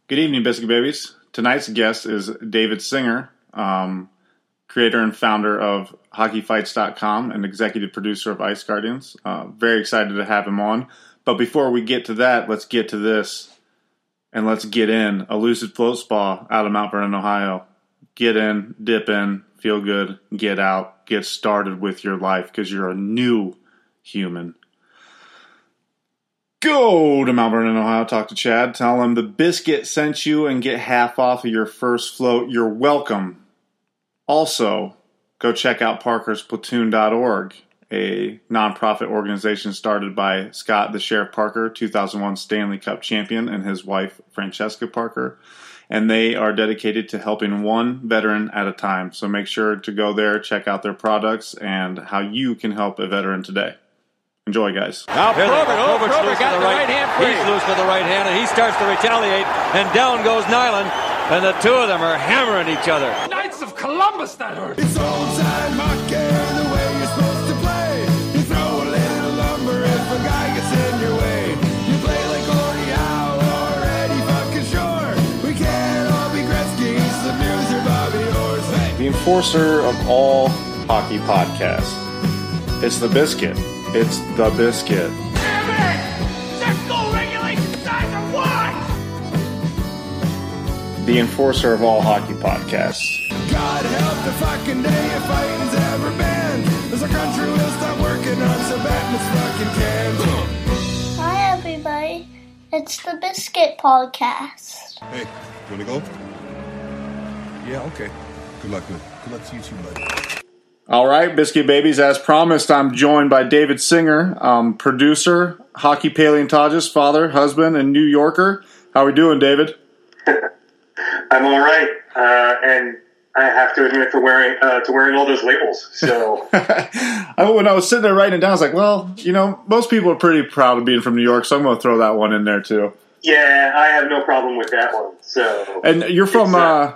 Good evening, Biscuit Babies. Tonight's guest is David Singer, creator and founder of HockeyFights.com and executive producer of Ice Guardians. Very excited to have him on. But before we get to that, let's get to this. And let's get in. A Lucid Float Spa out of Mount Vernon, Ohio. Get in, dip in, feel good, get out, get started with your life because you're a new human. Go to Mount Vernon, Ohio, talk to Chad, tell him the Biscuit sent you and get half off of your first float. You're welcome. Also, go check out parkersplatoon.org, a nonprofit organization started by Scott the Sheriff Parker, 2001 Stanley Cup champion, and his wife, Francesca Parker. And they are dedicated to helping one veteran at a time. So make sure to go there, check out their products, and how you can help a veteran today. Enjoy, guys. Now Probert got the right hand free. He's loose with the right hand, and he starts to retaliate, and down goes Nyland, and the two of them are hammering each other. Knights of Columbus, that hurt. It's old-time hockey, the way you're supposed to play. You throw a little lumber if a guy gets in your way. You play like Gordie Howe or Eddie fucking Shore. We can't all be Gretzky's, the Muse or Bobby Orr's. Hey. The enforcer of all hockey podcasts. It's the Biscuit. It's the Biscuit. Damn it! Check goal regulation signs are what? The enforcer of all hockey podcasts. God help the fucking day if fighting's ever banned. As our country will stop working on so bad it's fucking canned. Hi, everybody. It's the Biscuit Podcast. Hey, you wanna go? Yeah, okay. Good luck, man. Good luck to you too, buddy. All right, Biscuit Babies, as promised, I'm joined by David Singer, producer, hockey paleontologist, father, husband, and New Yorker. How are we doing, David? I'm all right, and I have to admit to wearing all those labels. So when I was sitting there writing it down, I was like, well, most people are pretty proud of being from New York, so I'm going to throw that one in there too. Yeah, I have no problem with that one. So, and you're from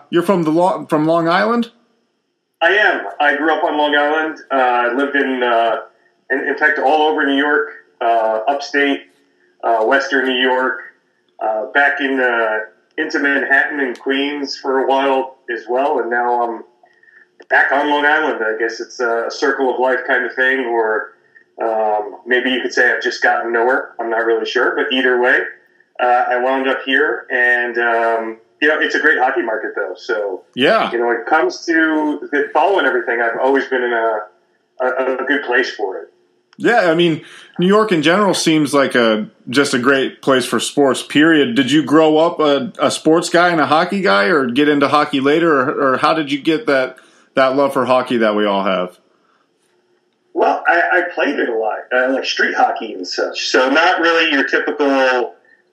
Long Island? I am. I grew up on Long Island. I lived in fact, all over New York, upstate, western New York, back into Manhattan and Queens for a while as well, and now I'm back on Long Island. I guess it's a circle of life kind of thing, or maybe you could say I've just gotten nowhere. I'm not really sure, but either way, I wound up here, and it's a great hockey market, though. So, yeah, when it comes to the following everything, I've always been in a good place for it. Yeah, I mean, New York in general seems like just a great place for sports, period. Did you grow up a sports guy and a hockey guy, or get into hockey later, or how did you get that love for hockey that we all have? Well, I played it a lot, like street hockey and such. So not really your typical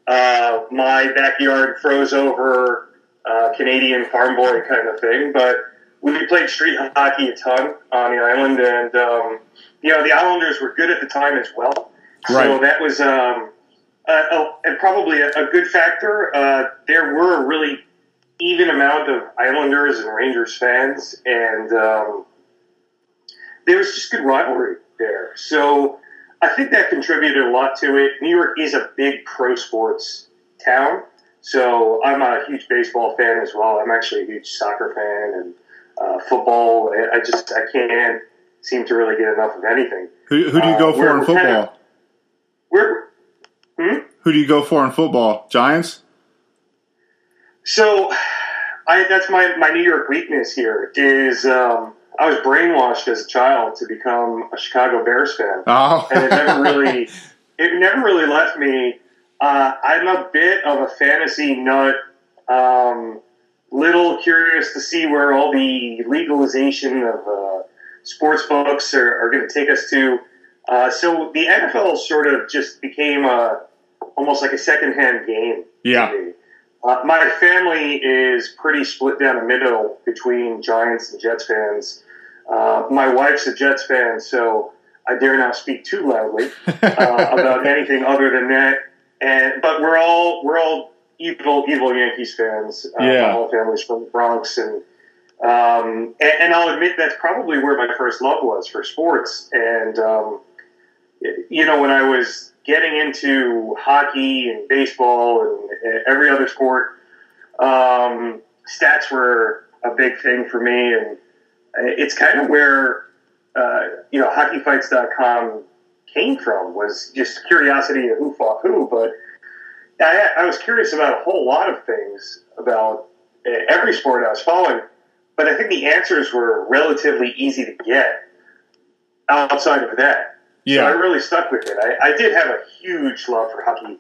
my backyard froze over Canadian farm boy kind of thing, but we played street hockey a ton on the island, and the Islanders were good at the time as well. Right. So that was and probably a good factor. There were a really even amount of Islanders and Rangers fans, and there was just good rivalry there. So I think that contributed a lot to it. New York is a big pro sports town, so I'm a huge baseball fan as well. I'm actually a huge soccer fan, and football. I can't seem to really get enough of anything. Who do you go for in football? Who do you go for in football? Giants? So that's my New York weakness here is I was brainwashed as a child to become a Chicago Bears fan. Oh. And it never really left me. I'm a bit of a fantasy nut, little curious to see where all the legalization of sports books are going to take us to. So the NFL sort of just became almost like a secondhand game. Yeah. To me. My family is pretty split down the middle between Giants and Jets fans. My wife's a Jets fan, so I dare not speak too loudly about anything other than that. But we're all evil Yankees fans. Yeah. My whole family's from the Bronx, and I'll admit that's probably where my first love was for sports. And when I was getting into hockey and baseball and every other sport, Stats were a big thing for me, and it's kind of where hockeyfights.com came from, was just curiosity of who fought who. But I was curious about a whole lot of things about every sport I was following, but I think the answers were relatively easy to get outside of that. Yeah. So I really stuck with it. I did have a huge love for hockey.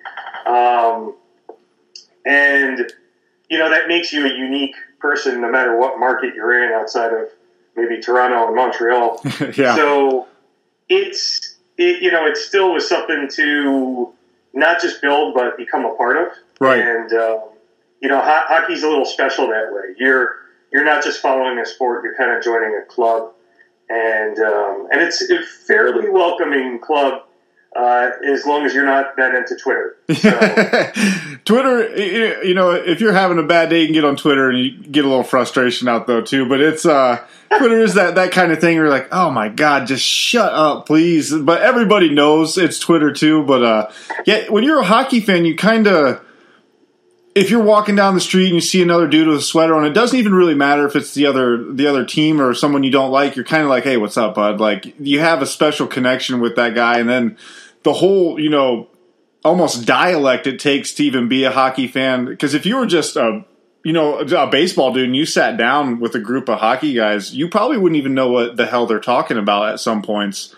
And, that makes you a unique person no matter what market you're in outside of maybe Toronto and Montreal. Yeah. So it still was something to not just build, but become a part of. Right. And, hockey's a little special that way. You're not just following a sport, you're kind of joining a club. And it's a fairly welcoming club, as long as you're not that into Twitter. So. Twitter, if you're having a bad day, you can get on Twitter and you get a little frustration out though too. But it's Twitter is that kind of thing where you're like, oh my God, just shut up, please. But everybody knows it's Twitter too. But when you're a hockey fan, you kind of, if you're walking down the street and you see another dude with a sweater on, it doesn't even really matter if it's the other team or someone you don't like. You're kind of like, hey, what's up, bud? Like, you have a special connection with that guy, and then the whole, almost dialect it takes to even be a hockey fan. Because if you were just a baseball dude and you sat down with a group of hockey guys, you probably wouldn't even know what the hell they're talking about at some points.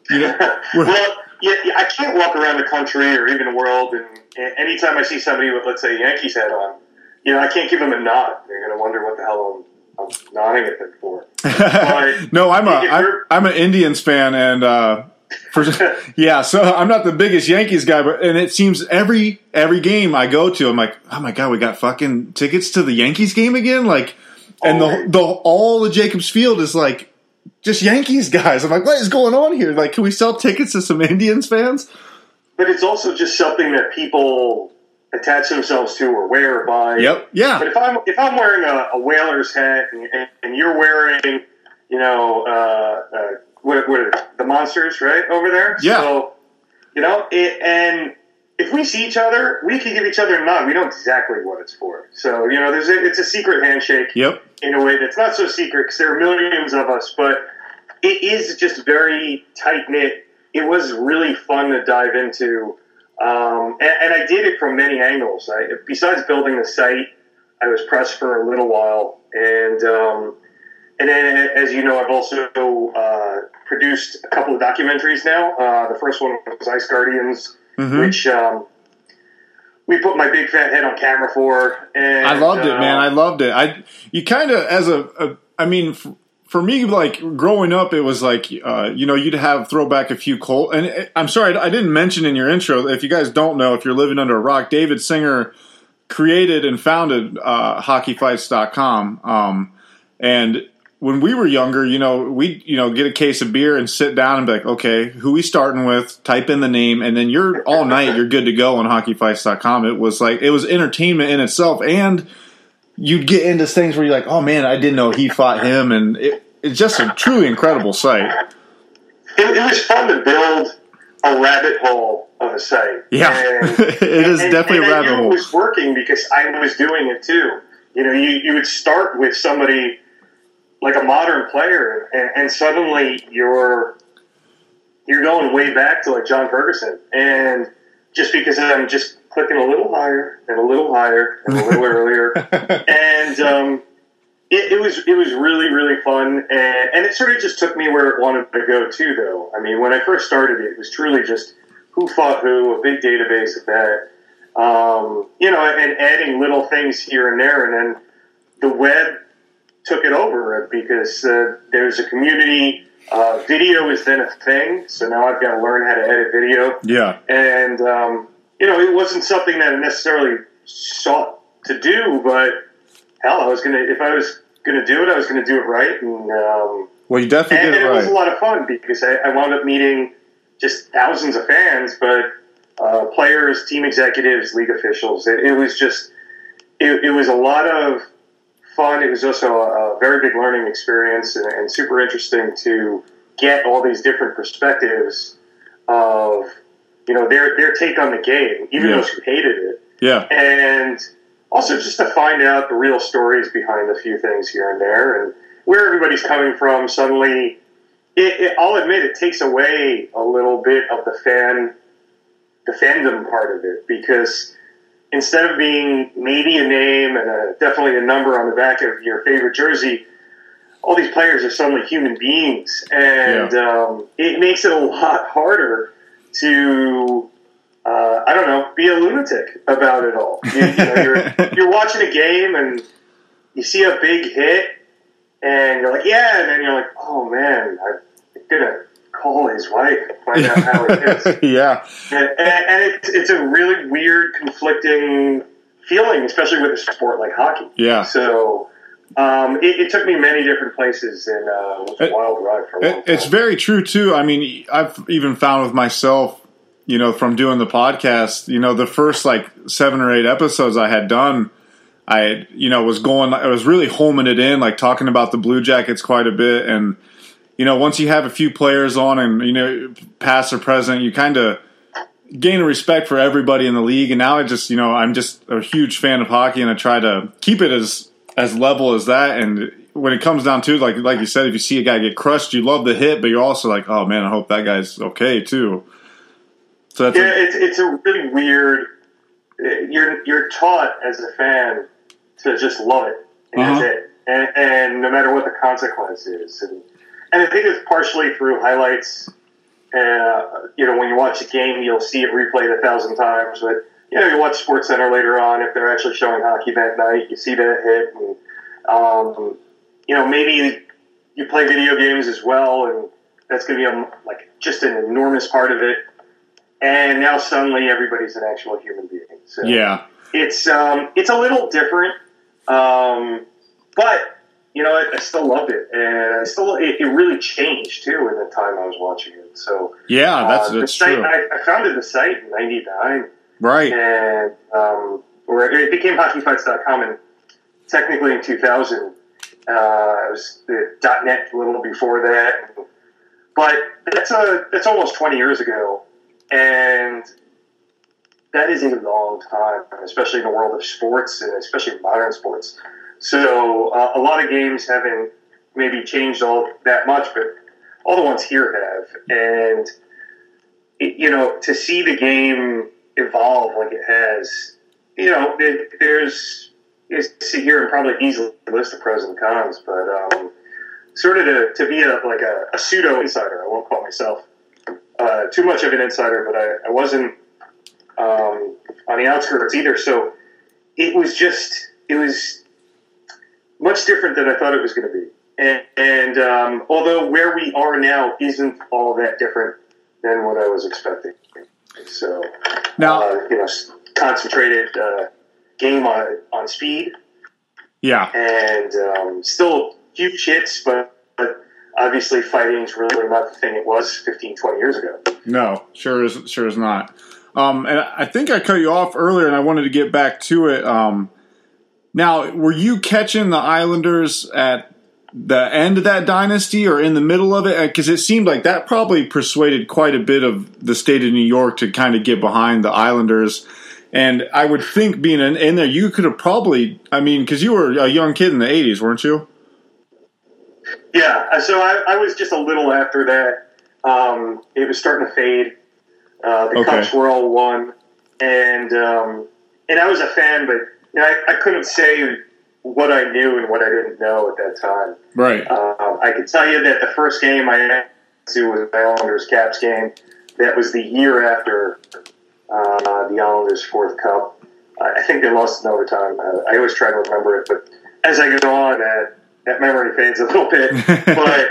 I can't walk around the country or even the world, and anytime I see somebody with, let's say, Yankees hat on, I can't give them a nod. They're going to wonder what the hell I'm nodding at them for. But no, I'm an Indians fan, and so I'm not the biggest Yankees guy, and it seems every game I go to, I'm like, oh my God, we got fucking tickets to the Yankees game again, like, and all the Jacobs Field is like just Yankees guys. I'm like, what is going on here? Like, can we sell tickets to some Indians fans? But it's also just something that people attach themselves to or wear by. Yep. Yeah. But if I'm wearing a Whalers hat and you're wearing, what are the Monsters right over there? Yeah. So, and if we see each other, we can give each other a nod. We know exactly what it's for. So, it's a secret handshake. Yep. In a way that's not so secret because there are millions of us, but it is just very tight-knit. It was really fun to dive into, and I did it from many angles. Besides building the site, I was pressed for a little while, and then, as you know, I've also produced a couple of documentaries now. The first one was Ice Guardians, which we put my big fat head on camera for. And I loved it, man. I loved it. You kind of, for me, like, growing up, it was like, you'd have throwback a few Colt. And I'm sorry, I didn't mention in your intro, if you guys don't know, if you're living under a rock, David Singer created and founded hockeyfights.com. And when we were younger, we'd, get a case of beer and sit down and be like, okay, who we starting with, type in the name, and then all night you're good to go on hockeyfights.com. It was entertainment in itself, and you'd get into things where you're like, oh man, I didn't know he fought him, and it's just a truly incredible site. It was fun to build a rabbit hole of a site. Yeah, it is definitely a rabbit hole. It was working because I was doing it too. You would start with somebody like a modern player, and suddenly you're going way back to like John Ferguson, and just because I'm just clicking a little higher and a little higher and a little earlier, and it was really, really fun, and it sort of just took me where it wanted to go too. Though, I mean, when I first started, it was truly just who fought who, a big database of that, and adding little things here and there, and then the web took it over because there's a community. Video is then a thing, so now I've got to learn how to edit video. Yeah, and it wasn't something that I necessarily sought to do, but hell, if I was gonna do it, I was gonna do it right. And well, you definitely did it right. And it was a lot of fun because I wound up meeting just thousands of fans, but players, team executives, league officials. It was just it was a lot of fun. It was also a very big learning experience and super interesting to get all these different perspectives of their take on the game, even those who hated it. Yeah. And also just to find out the real stories behind a few things here and there and where everybody's coming from. Suddenly, I'll admit it takes away a little bit of the fandom part of it, because instead of being maybe a name and definitely a number on the back of your favorite jersey, all these players are suddenly human beings, and it makes it a lot harder to, I don't know, be a lunatic about it all. You're watching a game and you see a big hit, and you're like, yeah, and then you're like, oh man, I'm gonna call his wife and find out how it is. Yeah. And it's a really weird, conflicting feeling, especially with a sport like hockey. Yeah. So it took me many different places, and it was a wild ride for a long time. It's very true, too. I mean, I've even found with myself, from doing the podcast, the first 7 or 8 episodes I had done, I was really homing it in, talking about the Blue Jackets quite a bit. And, once you have a few players on and, past or present, you kind of gain a respect for everybody in the league. And now I'm just a huge fan of hockey, and I try to keep it as level as that. And when it comes down to it, like you said, if you see a guy get crushed, you love the hit, but you're also like, oh man, I hope that guy's okay too. So that's it's a really weird. You're taught as a fan to just love it, and that's it, and no matter what the consequence is, and I think it's partially through highlights. When you watch a game, you'll see it replayed 1,000 times, but you watch SportsCenter later on, if they're actually showing hockey that night, you see that hit, and maybe you play video games as well, and that's going to be just an enormous part of it. And now suddenly everybody's an actual human being. So yeah, it's a little different, but I still loved it, and it really changed too in the time I was watching it. So yeah, that's true. true. I founded the site in '99, right? And where it became hockeyfights.com, and technically in 2000, it was the .net a little before that, but that's almost 20 years ago. And that is a long time, especially in the world of sports, and especially modern sports. So a lot of games haven't maybe changed all that much, but all the ones here have. And, to see the game evolve like it has, there's you sit here and probably easily list the pros and cons, but sort of to be a pseudo insider, I won't call myself too much of an insider, but I wasn't on the outskirts either. So it was much different than I thought it was going to be. And although where we are now isn't all that different than what I was expecting. So now, concentrated game on speed. Yeah. And still huge hits, but obviously, fighting's really not the thing it was 15, 20 years ago. No, sure is not. And I think I cut you off earlier, and I wanted to get back to it. Now, were you catching the Islanders at the end of that dynasty or in the middle of it? Because it seemed like that probably persuaded quite a bit of the state of New York to kind of get behind the Islanders. And I would think being in there, you could have probably, because you were a young kid in the 80s, weren't you? Yeah, so I was just a little after that. It was starting to fade. The Cups were all won, and I was a fan, but I couldn't say what I knew and what I didn't know at that time. Right. I could tell you that the first game I went to was the Islanders Caps game. That was the year after the Islanders' fourth Cup. I think they lost in overtime. I always try to remember it, but as I go on, that memory fades a little bit. but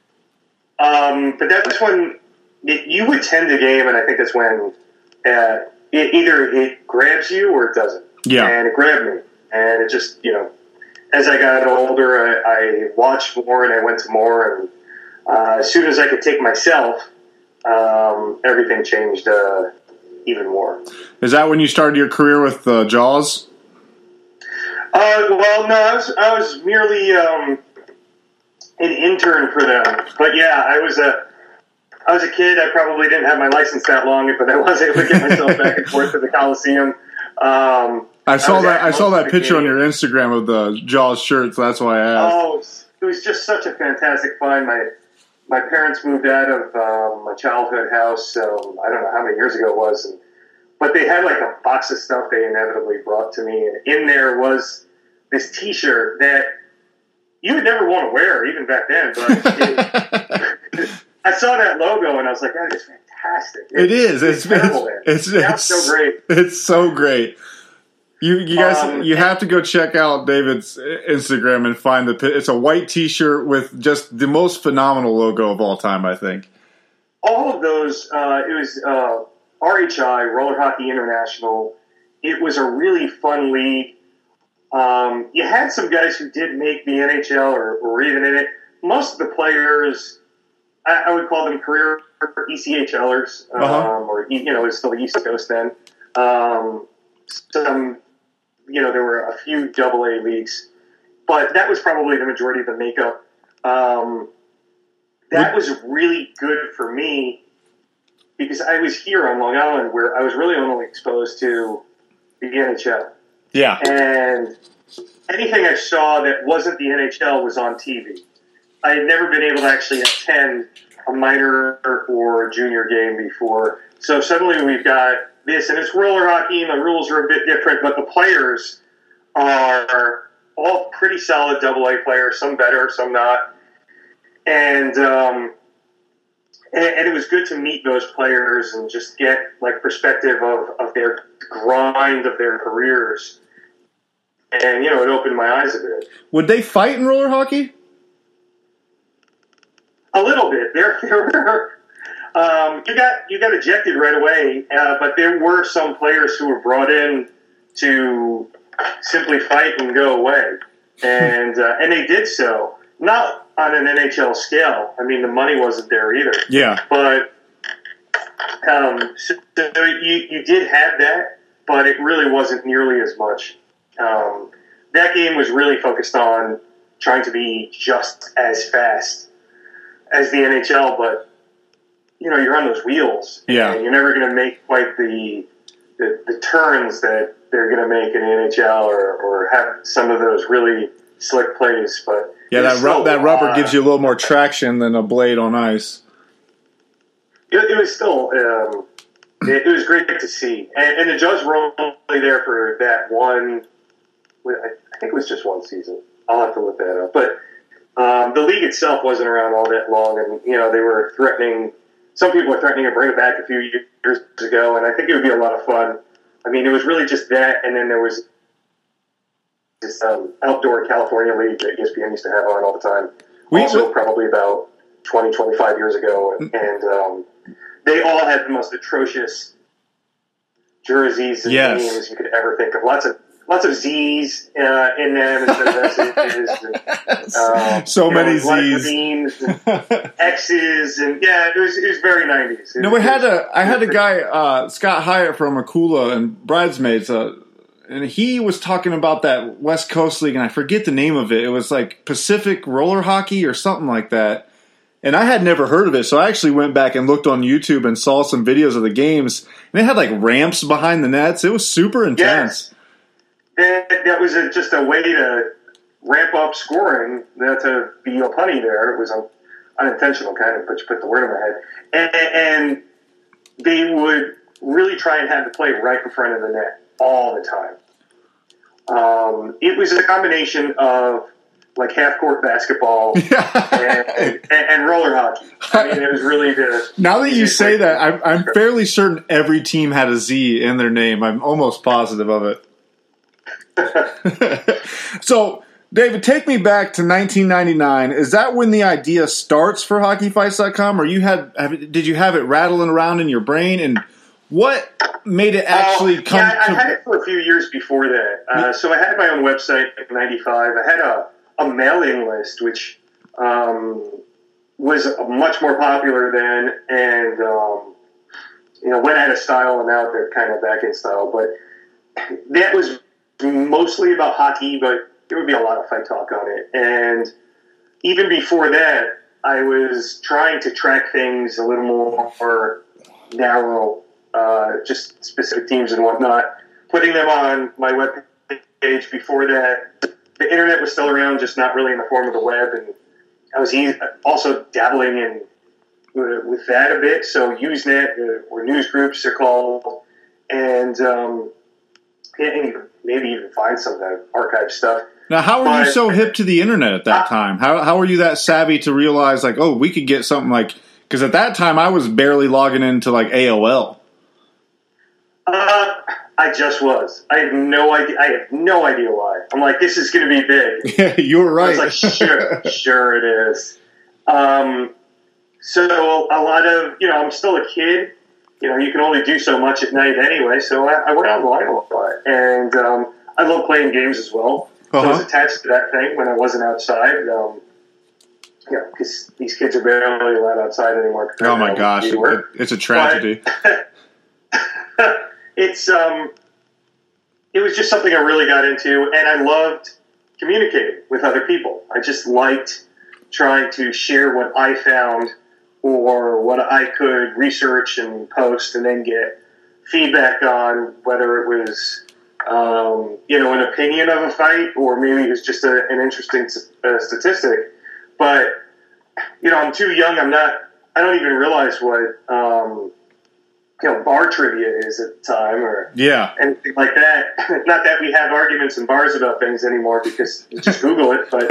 that's when you attend a game, and I think that's when either it grabs you or it doesn't. Yeah. And it grabbed me. And it just, as I got older, I watched more and I went to more. And as soon as I could take myself, everything changed even more. Is that when you started your career with Jaws? Well, no, I was merely an intern for them. But yeah, I was a kid. I probably didn't have my license that long, but I was able to get myself back and forth to the Coliseum. I saw that picture on your Instagram of the Jaws shirt, so that's why I asked. Oh, it was just such a fantastic find. My parents moved out of my childhood house, so I don't know how many years ago it was, but they had like a box of stuff they inevitably brought to me, and in there was this T-shirt that you would never want to wear, even back then. But I saw that logo, and I was like, that is fantastic. It is. It's so great. It's so great. You guys, you have to go check out David's Instagram and find it's a white T-shirt with just the most phenomenal logo of all time, I think. All of those, it was RHI, Roller Hockey International. It was a really fun league. You had some guys who did make the NHL or were even in it. Most of the players, I would call them career ECHLers, or it's still the East Coast then. There were a few AA leagues, but that was probably the majority of the makeup. That was really good for me because I was here on Long Island where I was really only exposed to the NHL. Yeah. And anything I saw that wasn't the NHL was on TV. I had never been able to actually attend a minor or junior game before. So suddenly we've got this, and it's roller hockey, and the rules are a bit different, but the players are all pretty solid AA players, some better, some not. And it was good to meet those players and just get like perspective of their grind of their careers. And, it opened my eyes a bit. Would they fight in roller hockey? A little bit. There were... you got ejected right away, but there were some players who were brought in to simply fight and go away, and they did so. Not on an NHL scale. I mean, the money wasn't there either. Yeah. But so you did have that, but it really wasn't nearly as much. That game was really focused on trying to be just as fast as the NHL, but you're on those wheels. Yeah. And you're never going to make quite the turns that they're going to make in the NHL or have some of those really slick plays. But yeah, that rubber gives you a little more traction than a blade on ice. It was still it was great to see. And the Jaws were only there for that one. I think it was just one season. I'll have to look that up. But the league itself wasn't around all that long, and they were threatening. Some people were threatening to bring it back a few years ago, and I think it would be a lot of fun. I mean, it was really just that, and then there was this outdoor California league that ESPN used to have on all the time. Probably about 20, 25 years ago, and they all had the most atrocious jerseys and names you could ever think of. Lots of Z's in them instead of S's. So many Z's. And X's, and it was very 90s. I had a guy, Scott Hyatt from Akula and Bridesmaids, and he was talking about that West Coast League, and I forget the name of it. It was like Pacific Roller Hockey or something like that. And I had never heard of it, so I actually went back and looked on YouTube and saw some videos of the games. And they had like ramps behind the nets. It was super intense. Yes. That was just a way to ramp up scoring, to be a punny there. It was unintentional, kind of, but you put the word in my head. And they would really try and have the play right in front of the net all the time. It was a combination of like half-court basketball and roller hockey. I mean, it was really Now that you say that, I'm fairly certain every team had a Z in their name. I'm almost positive of it. So, David, take me back to 1999. Is that when the idea starts for HockeyFights.com, or did you have it rattling around in your brain? And what made it actually come? Yeah, I had it for a few years before that. So I had my own website in '95. I had a mailing list, which was much more popular then, and went out of style, and now they're kind of back in style. But that was mostly about hockey, but there would be a lot of fight talk on it. And even before that, I was trying to track things a little more narrow, just specific teams and whatnot. putting them on my web page. Before that, the internet was still around, just not really in the form of the web, and I was also dabbling in with that a bit. So Usenet, or news groups they're called, and maybe even find some of that archive stuff. Now, how were you so hip to the internet at that time? How were you that savvy to realize, like, oh, we could get something like... Because at that time, I was barely logging into, like, AOL. I just was. I had no idea why. I'm like, this is going to be big. Yeah, you were right. I was like, sure it is. So a lot of, I'm still a kid. You can only do so much at night anyway, so I went online a lot. And I love playing games as well. So I was attached to that thing when I wasn't outside. Because these kids are barely allowed outside anymore. Oh my gosh, it's a tragedy. But it was just something I really got into, and I loved communicating with other people. I just liked trying to share what I found or what I could research and post and then get feedback on, whether it was an opinion of a fight, or maybe it was just an interesting statistic. But, I'm too young. I don't even realize what, bar trivia is at the time, or anything like that. Not that we have arguments in bars about things anymore, because you just Google it. But,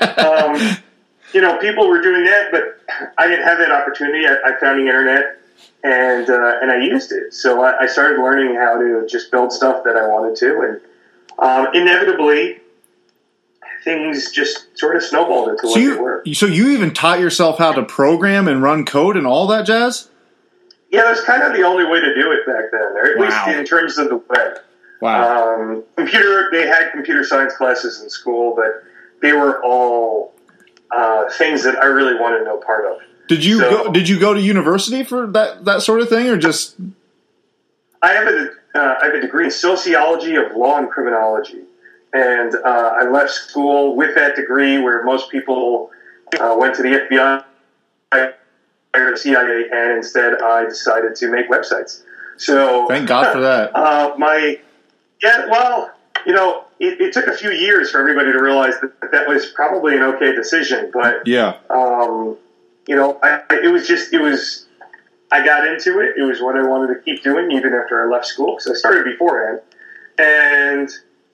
people were doing that, but I didn't have that opportunity. I found the internet. And I used it. So I started learning how to just build stuff that I wanted to. And inevitably, things just sort of snowballed into what they were. So you even taught yourself how to program and run code and all that jazz? Yeah, that's kind of the only way to do it back then, or at least in terms of the web. Wow. They had computer science classes in school, but they were all things that I really wanted no part of. Did you go to university for that sort of thing, or just? I have a degree in sociology of law and criminology, and I left school with that degree, where most people went to the FBI or the CIA, and instead I decided to make websites. So thank God for that. It took a few years for everybody to realize that was probably an okay decision, but I got into it. It was what I wanted to keep doing even after I left school, because I started beforehand. And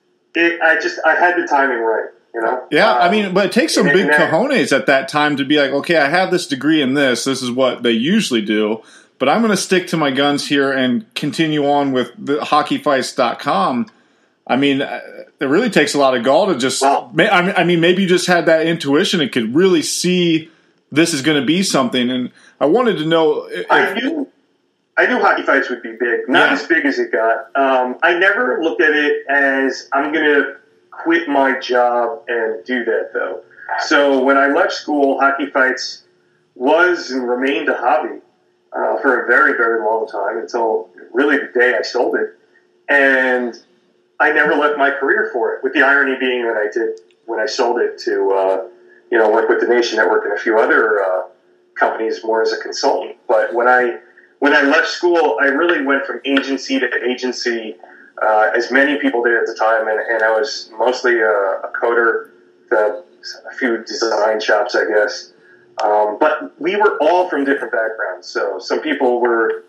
I had the timing right, Yeah, but it takes some big cojones at that time to be like, okay, I have this degree in this. This is what they usually do. But I'm going to stick to my guns here and continue on with the hockeyfights.com. I mean, it really takes a lot of gall to just maybe you just had that intuition and could really see this is going to be something. And I wanted to know. I knew Hockey Fights would be big. Not as big as it got. I never looked at it as I'm going to quit my job and do that, though. So when I left school, Hockey Fights was and remained a hobby for a very, very long time, until really the day I sold it. And I never left my career for it, with the irony being that I did, when I sold it, to work with the Nation Network and a few other companies more as a consultant. But when I left school, I really went from agency to agency, as many people did at the time, and I was mostly a coder, a few design shops, I guess. But we were all from different backgrounds. So some people were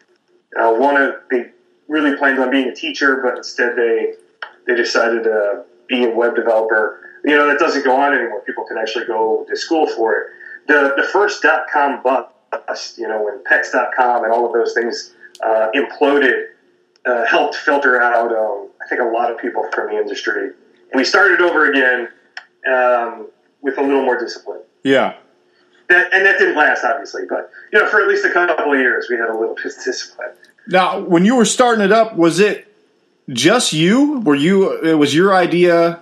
they really planned on being a teacher, but instead they decided to be a web developer. That doesn't go on anymore. People can actually go to school for it. The first .com bust, when Pets.com and all of those things imploded, helped filter out, I think, a lot of people from the industry. And we started over again with a little more discipline. Yeah. That didn't last, obviously, but for at least a couple of years, we had a little bit of discipline. Now, when you were starting it up, was it just you? It was your idea?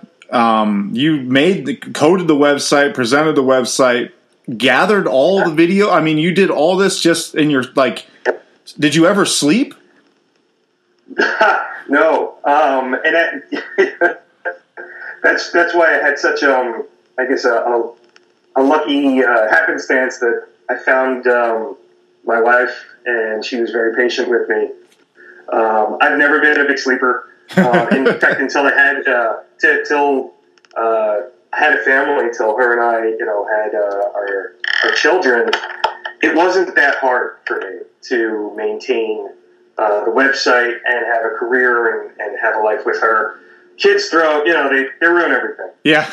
You coded the website, presented the website, gathered all the video. I mean, you did all this just in your, did you ever sleep? No. And that's why I had such, I guess, a lucky happenstance that I found my wife, and she was very patient with me. I've never been a big sleeper. In fact, until I had I had a family, until her and I, had our children, it wasn't that hard for me to maintain the website and have a career and have a life with her. Kids they ruin everything. Yeah.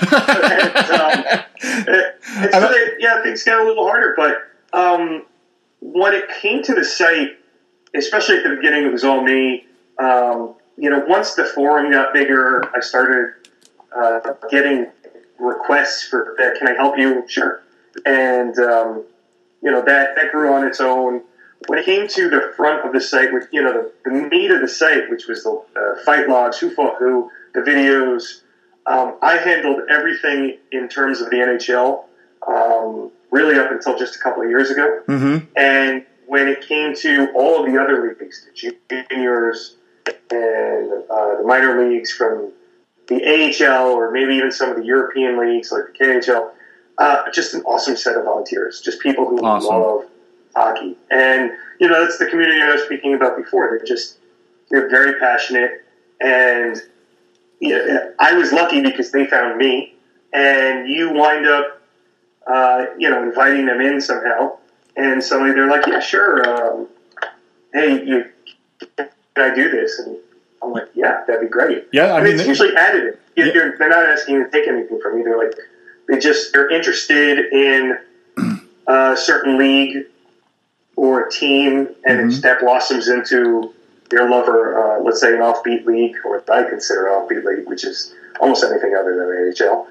Things get a little harder. But when it came to the site, especially at the beginning, it was all me. Once the forum got bigger, I started getting requests for, can I help you? Sure. And, that grew on its own. When it came to the front of the site, with the meat of the site, which was the fight logs, who fought who, the videos, I handled everything in terms of the NHL, really up until just a couple of years ago. Mm-hmm. And when it came to all of the other leagues, the juniors and the minor leagues from the AHL, or maybe even some of the European leagues like the KHL, just an awesome set of volunteers, just people who love hockey. And, that's the community I was speaking about before. They're very passionate. And I was lucky because they found me. And you wind up, inviting them in somehow. And suddenly they're like, yeah, sure. Hey, can I do this? And I'm like, yeah, that'd be great. Yeah, I mean, it's usually additive. Yeah. They're not asking you to take anything from you. They're like, they're interested in a certain league or a team, and that blossoms into their love for, let's say, an offbeat league, or what I consider an offbeat league, which is almost anything other than AHL.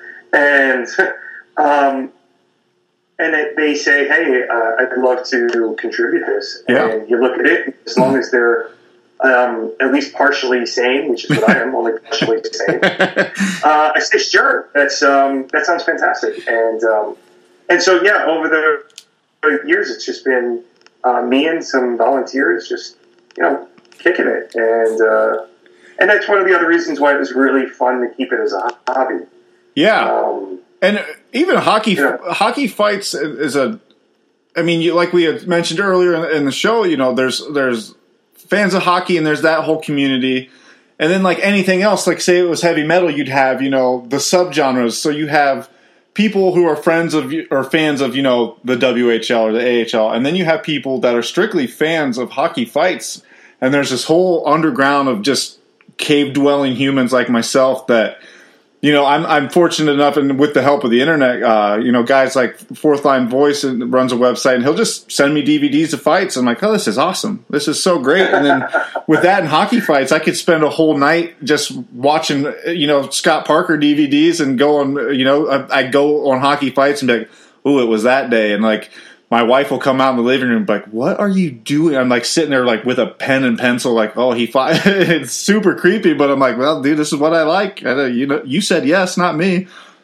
And they say, hey, I'd love to contribute this. Yeah. And you look at it, as long as they're at least partially sane, which is what I am, only partially sane. I say, sure, that sounds fantastic. And so, yeah, over the years, it's just been me and some volunteers just, kicking it. And that's one of the other reasons why it was really fun to keep it as a hobby. Yeah. And even hockey fights is like we had mentioned earlier in the show, there's fans of hockey and there's that whole community. And then like anything else, like say it was heavy metal, you'd have, the subgenres. So you have people who are friends of or fans of, the WHL or the AHL. And then you have people that are strictly fans of hockey fights. And there's this whole underground of just cave-dwelling humans like myself that, I'm fortunate enough, and with the help of the internet, guys like Fourth Line Voice runs a website, and he'll just send me DVDs of fights. I'm like, oh, this is awesome. This is so great. And then with that and hockey fights, I could spend a whole night just watching, Scott Parker DVDs and go on, I go on hockey fights and be like, ooh, it was that day. And like, my wife will come out in the living room like, what are you doing? I'm like sitting there like with a pen and pencil like, oh, he fought. It's super creepy, but I'm like, well, dude, this is what I like. You said yes, not me.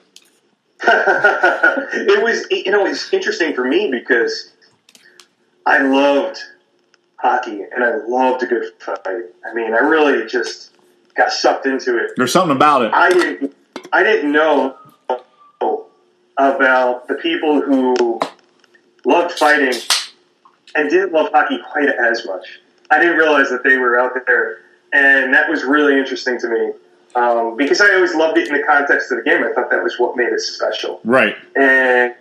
It's interesting for me because I loved hockey and I loved a good fight. I mean, I really just got sucked into it. There's something about it. I didn't know about the people who loved fighting and didn't love hockey quite as much. I didn't realize that they were out there, and that was really interesting to me because I always loved it in the context of the game. I thought that was what made it special. Right. And,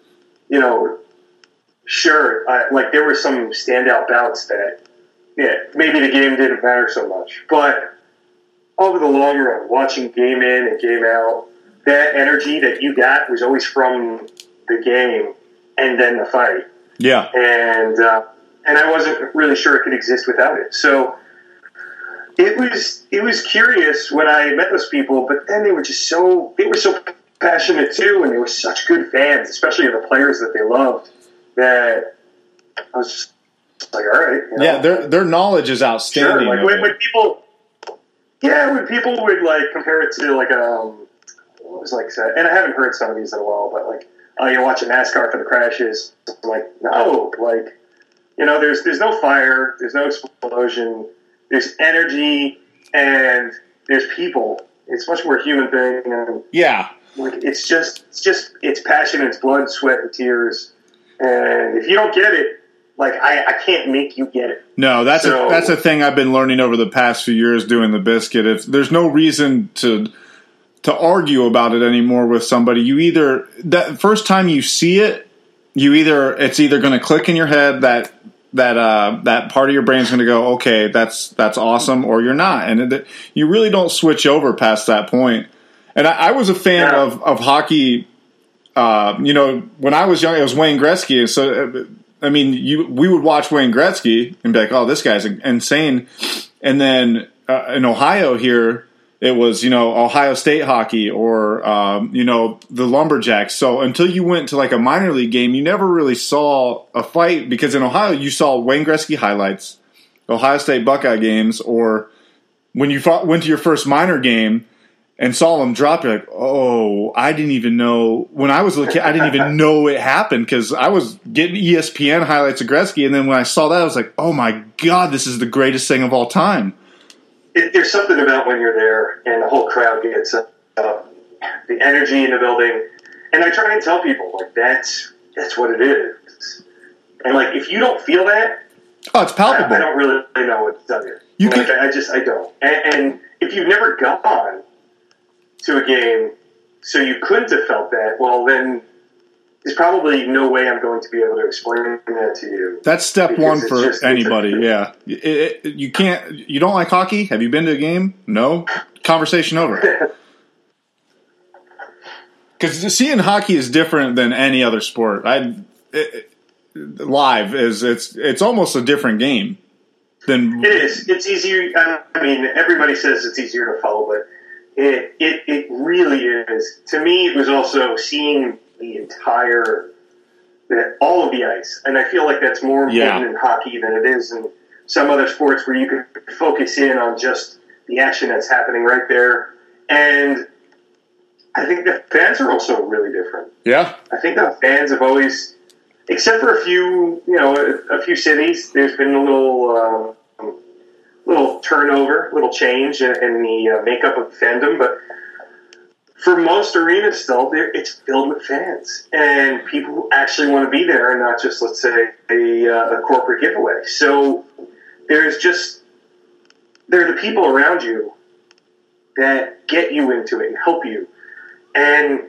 sure, there were some standout bouts that, maybe the game didn't matter so much. But over the long run, watching game in and game out, that energy that you got was always from the game and then the fight. Yeah. And I wasn't really sure it could exist without it. So it was curious when I met those people, but then they were so passionate too, and they were such good fans, especially of the players that they loved, that I was just like, all right. Yeah, their knowledge is outstanding. Sure. Like when people would like compare it to like what was like, and I haven't heard some of these in a while, but like, oh, you're watching NASCAR for the crashes. I'm like, no, there's no fire, there's no explosion, there's energy, and there's people. It's much more human thing. And yeah. It's passion, it's blood, sweat, and tears. And if you don't get it, Like, I can't make you get it. No, that's a thing I've been learning over the past few years doing the biscuit. If there's no reason to argue about it anymore with somebody, you either that first time you see it, it's either going to click in your head that part of your brain's going to go, okay, that's awesome, or you're not, and you really don't switch over past that point. And I was a fan of hockey. When I was young, it was Wayne Gretzky, and so. I mean, we would watch Wayne Gretzky and be like, "Oh, this guy's insane." And then in Ohio here, it was Ohio State hockey or the Lumberjacks. So until you went to like a minor league game, you never really saw a fight, because in Ohio you saw Wayne Gretzky highlights, Ohio State Buckeye games, or when you went to your first minor game and saw them drop, you're like, oh, I didn't even know. When I was a little kid, I didn't even know it happened, because I was getting ESPN highlights of Gretzky, and then when I saw that, I was like, oh my God, this is the greatest thing of all time. There's something about when you're there and the whole crowd gets up, the energy in the building. And I try and tell people, like, that's what it is. And, like, if you don't feel that, oh, it's palpable. I don't really know what to tell you. I don't. And if you've never gone to a game, so you couldn't have felt that, well, then there's probably no way I'm going to be able to explain that to you. That's step one for anybody, yeah. You can't. You don't like hockey? Have you been to a game? No? Conversation over. Because seeing hockey is different than any other sport. Live it's almost a different game. It is. It's easier. I mean, everybody says it's easier to follow, but it really is. To me, it was also seeing the all of the ice, and I feel like that's more important in hockey than it is in some other sports where you can focus in on just the action that's happening right there. And I think the fans are also really different. Yeah, I think the fans have always, except for a few cities, there's been a little turnover, little change in the makeup of the fandom, but for most arenas still, it's filled with fans and people who actually want to be there and not just, let's say, a corporate giveaway. So there are the people around you that get you into it and help you. And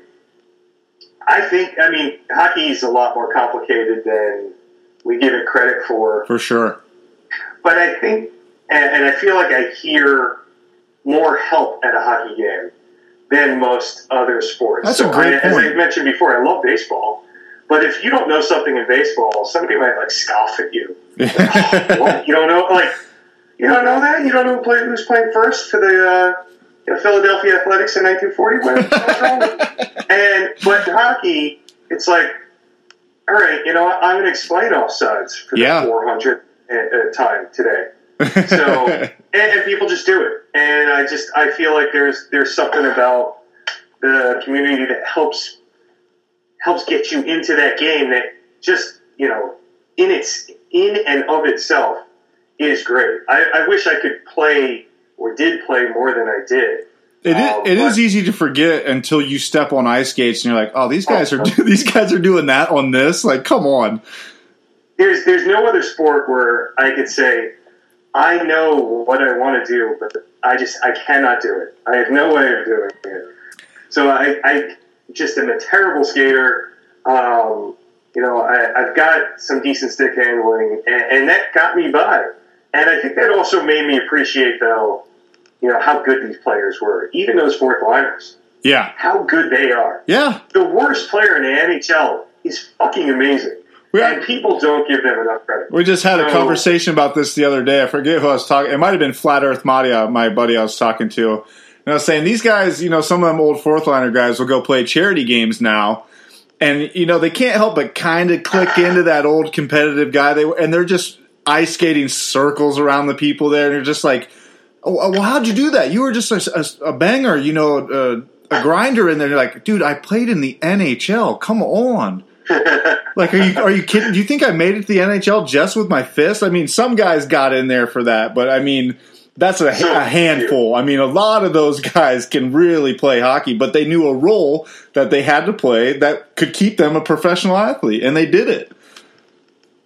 I mean, hockey is a lot more complicated than we give it credit for. For sure. But I think, and I feel like I hear more help at a hockey game than most other sports. That's a great point. As I mentioned before, I love baseball. But if you don't know something in baseball, somebody might scoff at you. What? You don't know? You don't know that? You don't know who's playing first for the Philadelphia Athletics in 1940? What's wrong? But in hockey, it's like, all right, I'm going to explain offsides for the 400th time today. So, and people just do it. And I feel like there's something about the community that helps get you into that game that just, in and of itself is great. I wish I could play or did play more than I did. It is easy to forget until you step on ice skates and you're like, oh, these guys are doing that on this. Like, come on. There's no other sport where I could say, I know what I want to do, but I cannot do it. I have no way of doing it. So I just am a terrible skater. I've got some decent stick handling, and that got me by. And I think that also made me appreciate, though, how good these players were, even those fourth liners. Yeah. How good they are. Yeah. The worst player in the NHL is fucking amazing. And people don't give them enough credit. We just had a conversation about this the other day. I forget who I was talking. It might have been Flat Earth Madia, my buddy I was talking to. And I was saying, these guys, some of them old fourth liner guys will go play charity games now. And, they can't help but kind of click into that old competitive guy. And they're just ice skating circles around the people there. And you're just like, oh, well, how'd you do that? You were just a banger, a grinder in there. And you're like, dude, I played in the NHL. Come on. Like, are you kidding? Do you think I made it to the NHL just with my fist? I mean, some guys got in there for that, but I mean, that's a handful. I mean, a lot of those guys can really play hockey, but they knew a role that they had to play that could keep them a professional athlete, and they did it.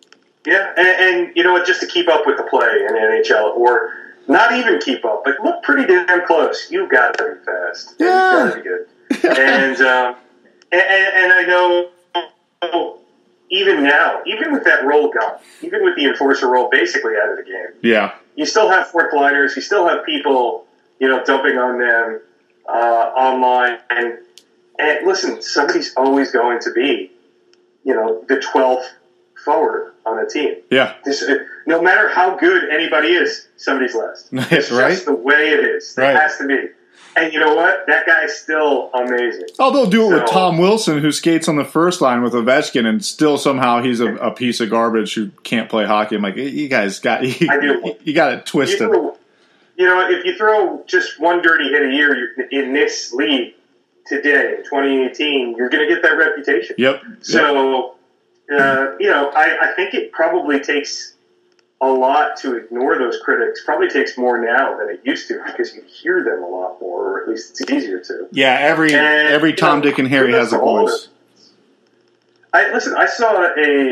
Yeah, and you know what? Just to keep up with the play in the NHL, or not even keep up, but look pretty damn close. You got to be fast. Yeah. You got to be good. And I know even now, even with that role gone, even with the enforcer role basically out of the game, Yeah. you still have fourth liners. You still have people, dumping on them online. And listen, somebody's always going to be, the 12th forward on a team. Yeah. No matter how good anybody is, somebody's last. It's Right. just the way it is. Right. It has to be. And you know what? That guy's still amazing. Oh, they'll do it with So- Tom Wilson, who skates on the first line with Ovechkin, and still somehow he's a piece of garbage who can't play hockey. I'm like, you guys got you got it twisted. If you throw just one dirty hit a year in this league today, in 2018, you're going to get that reputation. Yep. So, I think it probably takes a lot to ignore those critics. Probably takes more now than it used to because you hear them a lot more, or at least it's easier to. Yeah, every Tom, Dick, and Harry has a voice. I saw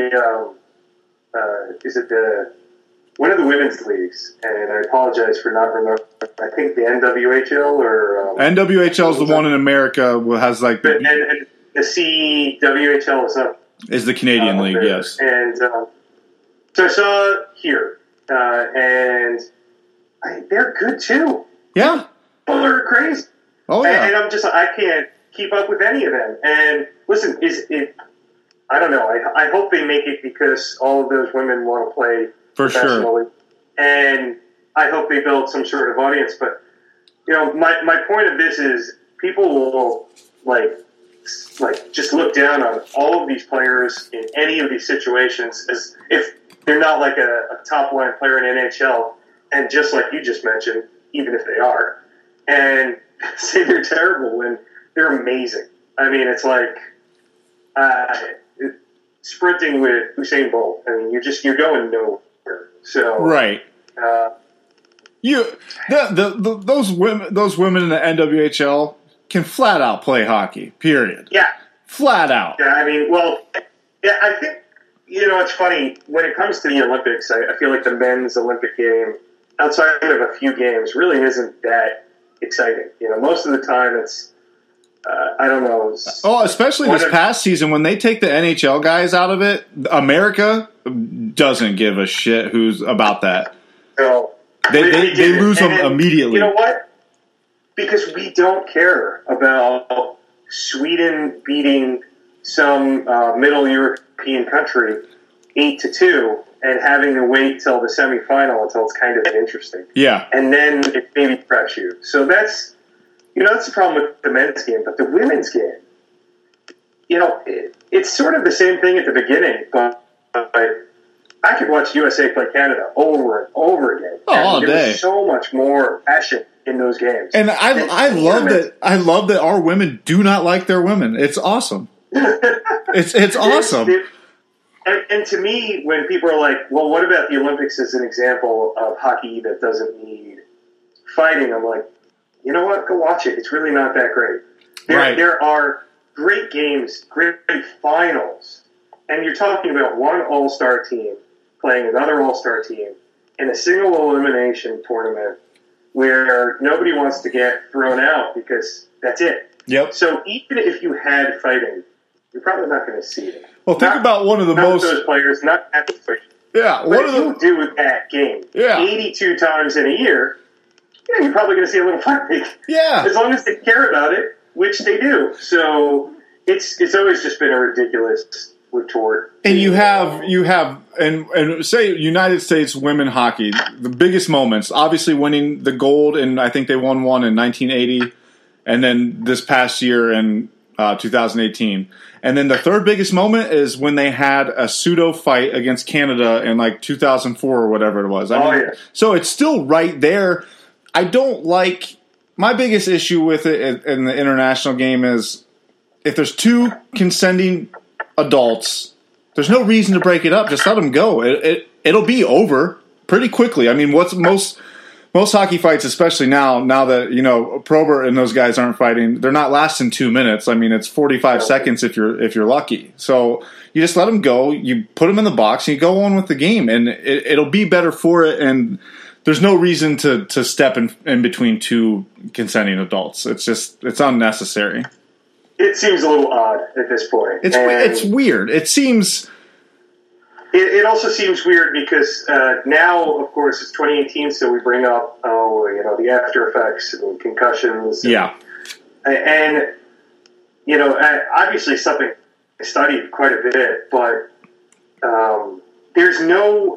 one of the women's leagues, and I apologize for not remembering. I think the NWHL or NWHL is the one in America who has like and the CWHL is up. Is the Canadian league? there. Yes. And so I saw here, and they're good too. Yeah. But they're crazy. Oh yeah. And I'm just, I can't keep up with any of them. And listen, I don't know. I hope they make it because all of those women want to play For sure. professionally. And I hope they build some sort of audience. But, my point of this is people will, like just look down on all of these players in any of these situations as if they're not like a top-line player in NHL. And just like you just mentioned, even if they are, and say they're terrible when they're amazing. I mean, it's like sprinting with Usain Bolt. I mean, you're going nowhere. So Right. Those women in the NWHL can flat out play hockey. Period. Yeah. Flat out. Yeah. I mean, I think it's funny when it comes to the Olympics. I feel like the men's Olympic game, outside of a few games, really isn't that exciting. Most of the time it's I don't know. Oh, especially this past season when they take the NHL guys out of it, America doesn't give a shit who's about that. So They lose them immediately. You know what? Because we don't care about Sweden beating some middle European country 8-2 and having to wait till the semifinal until it's kind of interesting. Yeah. And then it maybe preps you. So that's the problem with the men's game. But the women's game, it's sort of the same thing at the beginning, but I could watch USA play Canada over and over again. All there day. was so much more passion in those games. And I love that. I love that our women do not like their women. It's awesome. It's awesome. And to me, when people are like, "Well, what about the Olympics as an example of hockey that doesn't need fighting?" I'm like, you know what? Go watch it. It's really not that great. There are great games, great finals, and you're talking about one all-star team playing another all-star team in a single elimination tournament where nobody wants to get thrown out because that's it. Yep. So even if you had fighting, you're probably not going to see it. Well, think about one of the most those players, not at the fight. Yeah. What if you do with that game 82 times in a year, you're probably going to see a little fighting. Yeah. As long as they care about it, which they do. So it's always just been a ridiculous retort. And you have and say United States women hockey, the biggest moments, obviously winning the gold, and I think they won one in 1980, and then this past year in 2018. And then the third biggest moment is when they had a pseudo fight against Canada in like 2004 or whatever it was. So it's still right there. I don't like – my biggest issue with it in the international game is if there's two consenting adults, there's no reason to break it up. Just let them go. It'll be over pretty quickly. I mean, what's most most hockey fights, especially now that, you know, Probert and those guys aren't fighting, they're not lasting 2 minutes. I mean, it's 45 seconds if you're lucky. So you just let them go, you put them in the box, and you go on with the game, and it'll be better for it. And there's no reason to step in between two consenting adults. It's unnecessary. It seems a little odd at this point. It's weird. It seems. It also seems weird because now, of course, it's 2018, so we bring up, the after effects and concussions. And you know, obviously something I studied quite a bit, but there's no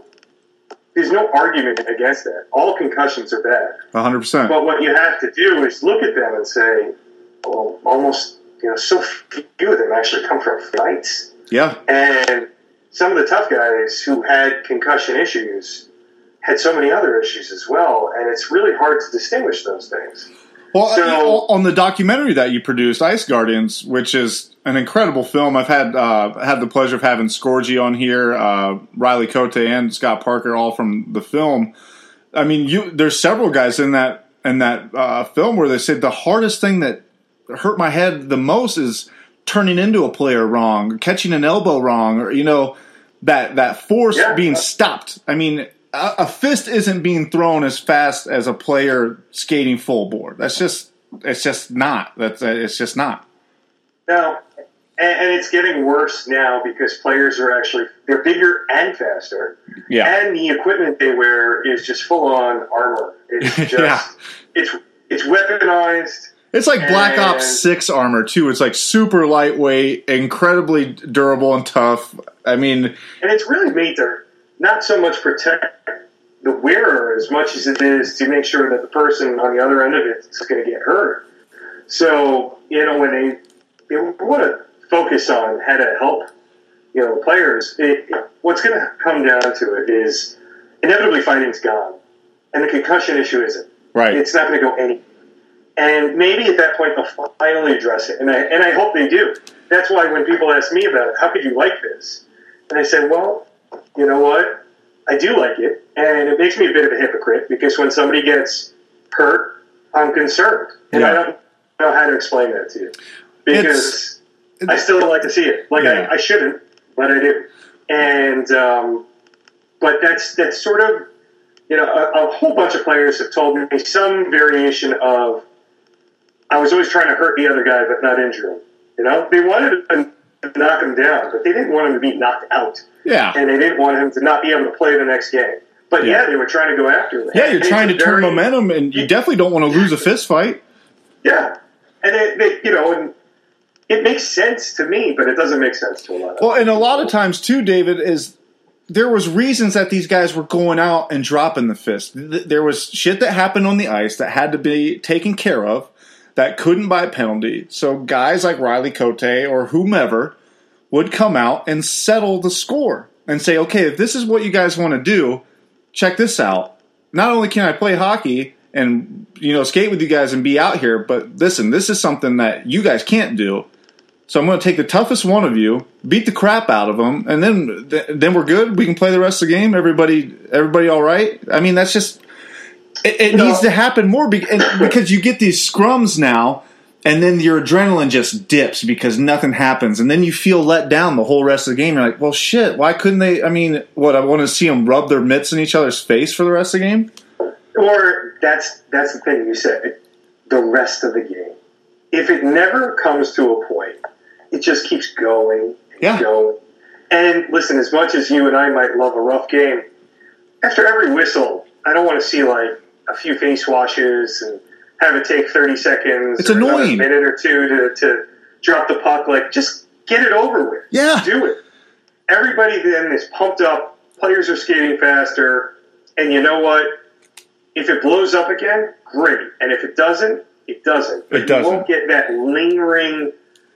argument against that. All concussions are bad. 100%. But what you have to do is look at them and say, well, almost, so few of them actually come from fights. Yeah. And some of the tough guys who had concussion issues had so many other issues as well, and it's really hard to distinguish those things. Well, on the documentary that you produced, Ice Guardians, which is an incredible film, I've had the pleasure of having Scorgi on here, Riley Cote, and Scott Parker, all from the film. I mean, there's several guys in that film where they said the hardest thing that hurt my head the most is turning into a player wrong, catching an elbow wrong, or that force being stopped. I mean, a fist isn't being thrown as fast as a player skating full board. It's just not. It's just not. No, and it's getting worse now because players they're bigger and faster. Yeah. And the equipment they wear is just full on armor. It's just it's weaponized. It's like Black Ops 6 armor, too. It's like super lightweight, incredibly durable and tough. I mean... And it's really made to not so much protect the wearer as much as it is to make sure that the person on the other end of it is going to get hurt. So, when they want to focus on how to help, players, what's going to come down to it is inevitably fighting's gone. And the concussion issue isn't. Right. It's not going to go anywhere. And maybe at that point they'll finally address it, and I hope they do. That's why when people ask me about it, how could you like this? And I say, well, you know what? I do like it, and it makes me a bit of a hypocrite because when somebody gets hurt, I'm concerned, and I don't know how to explain that to you because I still don't like to see it. I shouldn't, but I do. And but that's sort of a whole bunch of players have told me some variation of. I was always trying to hurt the other guy, but not injure him. They wanted to knock him down, but they didn't want him to be knocked out. Yeah. And they didn't want him to not be able to play the next game. But they were trying to go after him. Yeah, you're trying to turn momentum, and you definitely don't want to lose a fist fight. Yeah. And and it makes sense to me, but it doesn't make sense to a lot of people. Well, and a lot of times, too, David, is there was reasons that these guys were going out and dropping the fist. There was shit that happened on the ice that had to be taken care of. That couldn't buy a penalty. So guys like Riley Cote or whomever would come out and settle the score and say, okay, if this is what you guys want to do, check this out. Not only can I play hockey and skate with you guys and be out here, but listen, this is something that you guys can't do. So I'm going to take the toughest one of you, beat the crap out of them, and then we're good. We can play the rest of the game. Everybody all right? I mean, that's just... It needs to happen more because you get these scrums now, and then your adrenaline just dips because nothing happens, and then you feel let down the whole rest of the game. You're like, well, shit, why couldn't they? I mean, I want to see them rub their mitts in each other's face for the rest of the game? Or that's the thing you said, the rest of the game. If it never comes to a point, it just keeps going and going. And listen, as much as you and I might love a rough game, after every whistle, I don't want to see a few face washes and have it take 30 seconds. It's annoying. A minute or two to drop the puck. Just get it over with. Yeah. Do it. Everybody then is pumped up. Players are skating faster. And you know what? If it blows up again, great. And if it doesn't, it doesn't. But you won't get that lingering,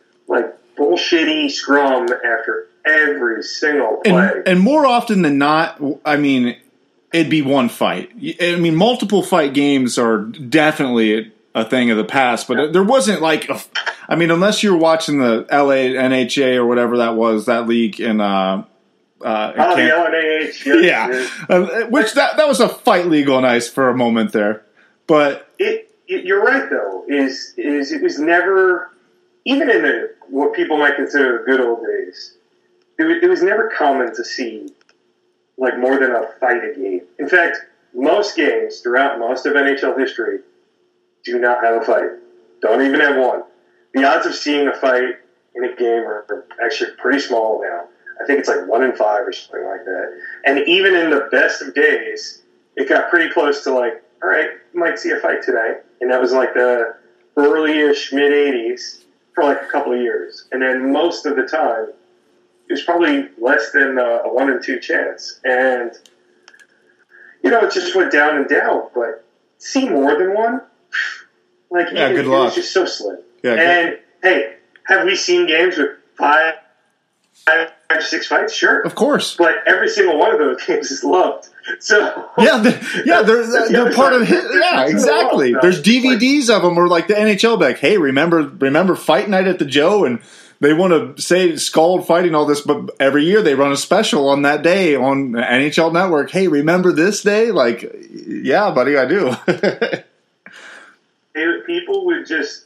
bullshitty scrum after every single play. And more often than not, I mean... It'd be one fight. I mean, multiple fight games are definitely a thing of the past, but there wasn't unless you were watching the LA NHA or whatever that was, that league in the LNAH. Yeah. Which that was a fight league on ice for a moment there. But you're right, though, is it was never, even in what people might consider the good old days, it was never common to see like more than a fight a game. In fact, most games throughout most of NHL history do not have a fight. Don't even have one. The odds of seeing a fight in a game are actually pretty small now. I think it's like 1 in 5 or something like that. And even in the best of days, it got pretty close to like, all right, you might see a fight tonight. And that was like the early-ish mid-'80s for like a couple of years. And then most of the time, it was probably less than a 1 in 2 chance. And, it just went down and down. But see more than one? Like, good luck. It was just so slim. Yeah, and, hey, have we seen games with 5 or 6 fights? Sure. Of course. But every single one of those games is loved. So they're part of it. Yeah, exactly. There's DVDs of them where like the NHL back, hey, remember Fight Night at the Joe? And they want to say Scald fighting all this, but every year they run a special on that day on NHL Network. Hey, remember this day? Like, yeah, buddy, I do. People would just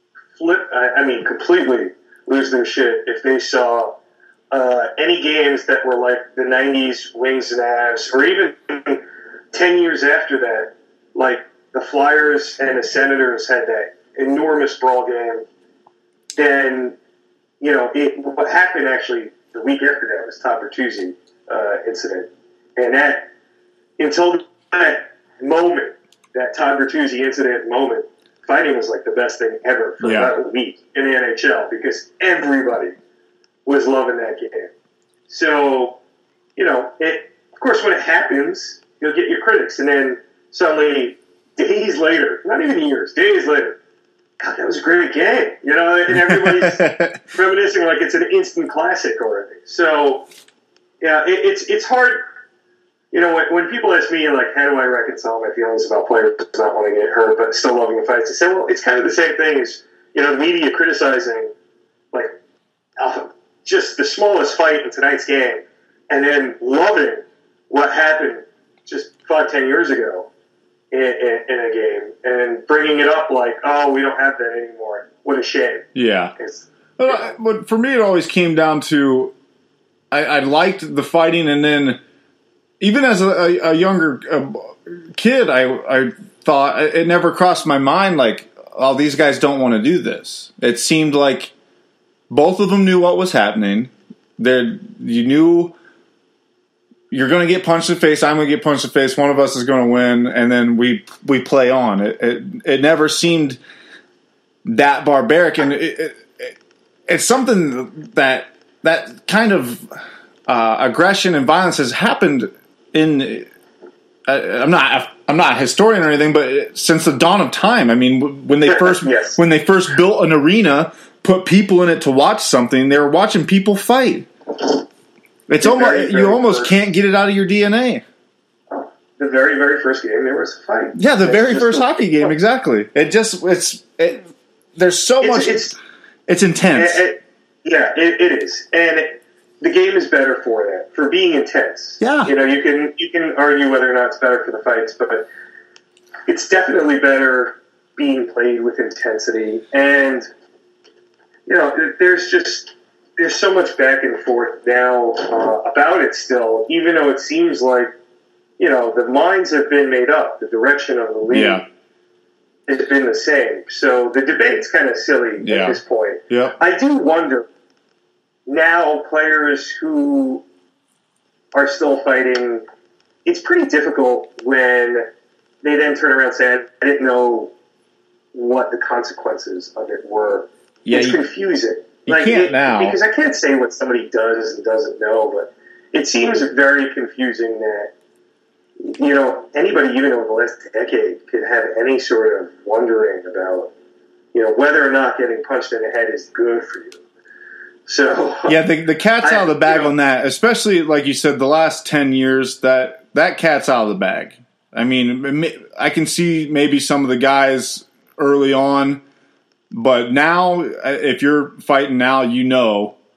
completely lose their shit if they saw any games that were like the 90s Wings and Avs, or even 10 years after that, like the Flyers and the Senators had that enormous brawl game. Then, what happened actually the week after that was Todd Bertuzzi incident. And until that moment, that Todd Bertuzzi incident moment, fighting was like the best thing ever for about a week in the NHL because everybody was loving that game. So, of course, when it happens, you'll get your critics. And then suddenly, days later, not even years, days later, God, that was a great game. And everybody's reminiscing like it's an instant classic already. So, yeah, it's hard. When people ask me, like, how do I reconcile my feelings about players not wanting to get hurt but still loving the fights, I say, well, it's kind of the same thing as, the media criticizing, like, just the smallest fight in tonight's game and then loving what happened just 5-10 years ago in a game and bringing it up like, oh, we don't have that anymore. What a shame. Yeah. But for me, it always came down to I liked the fighting, and then even as a younger kid, I thought it never crossed my mind like, oh, these guys don't want to do this. It seemed like both of them knew what was happening. You knew you're going to get punched in the face. I'm going to get punched in the face. One of us is going to win, and then we play on. It never seemed that barbaric, and it's something that kind of aggression and violence has happened in. I'm not a historian or anything, but since the dawn of time. I mean, when they first built an arena, put people in it to watch something, they were watching people fight. It's almost can't get it out of your DNA. The very, very first game, there was a fight. Yeah, the very first hockey game, exactly. There's so much. It's intense. It is, and the game is better for that, for being intense. Yeah, you can argue whether or not it's better for the fights, but it's definitely better being played with intensity. And there's so much back and forth now about it still, even though it seems like, the minds have been made up. The direction of the league has been the same. So the debate's kind of silly at this point. Yeah. I do wonder, now players who are still fighting, it's pretty difficult when they then turn around and say, I didn't know what the consequences of it were. Yeah, it's confusing. You can't now. Because I can't say what somebody does and doesn't know, but it seems very confusing that, anybody even over the last decade could have any sort of wondering about, whether or not getting punched in the head is good for you. So yeah, the cat's out of the bag on that, especially like you said, the last 10 years, that cat's out of the bag. I mean, I can see maybe some of the guys early on, but now if you're fighting now,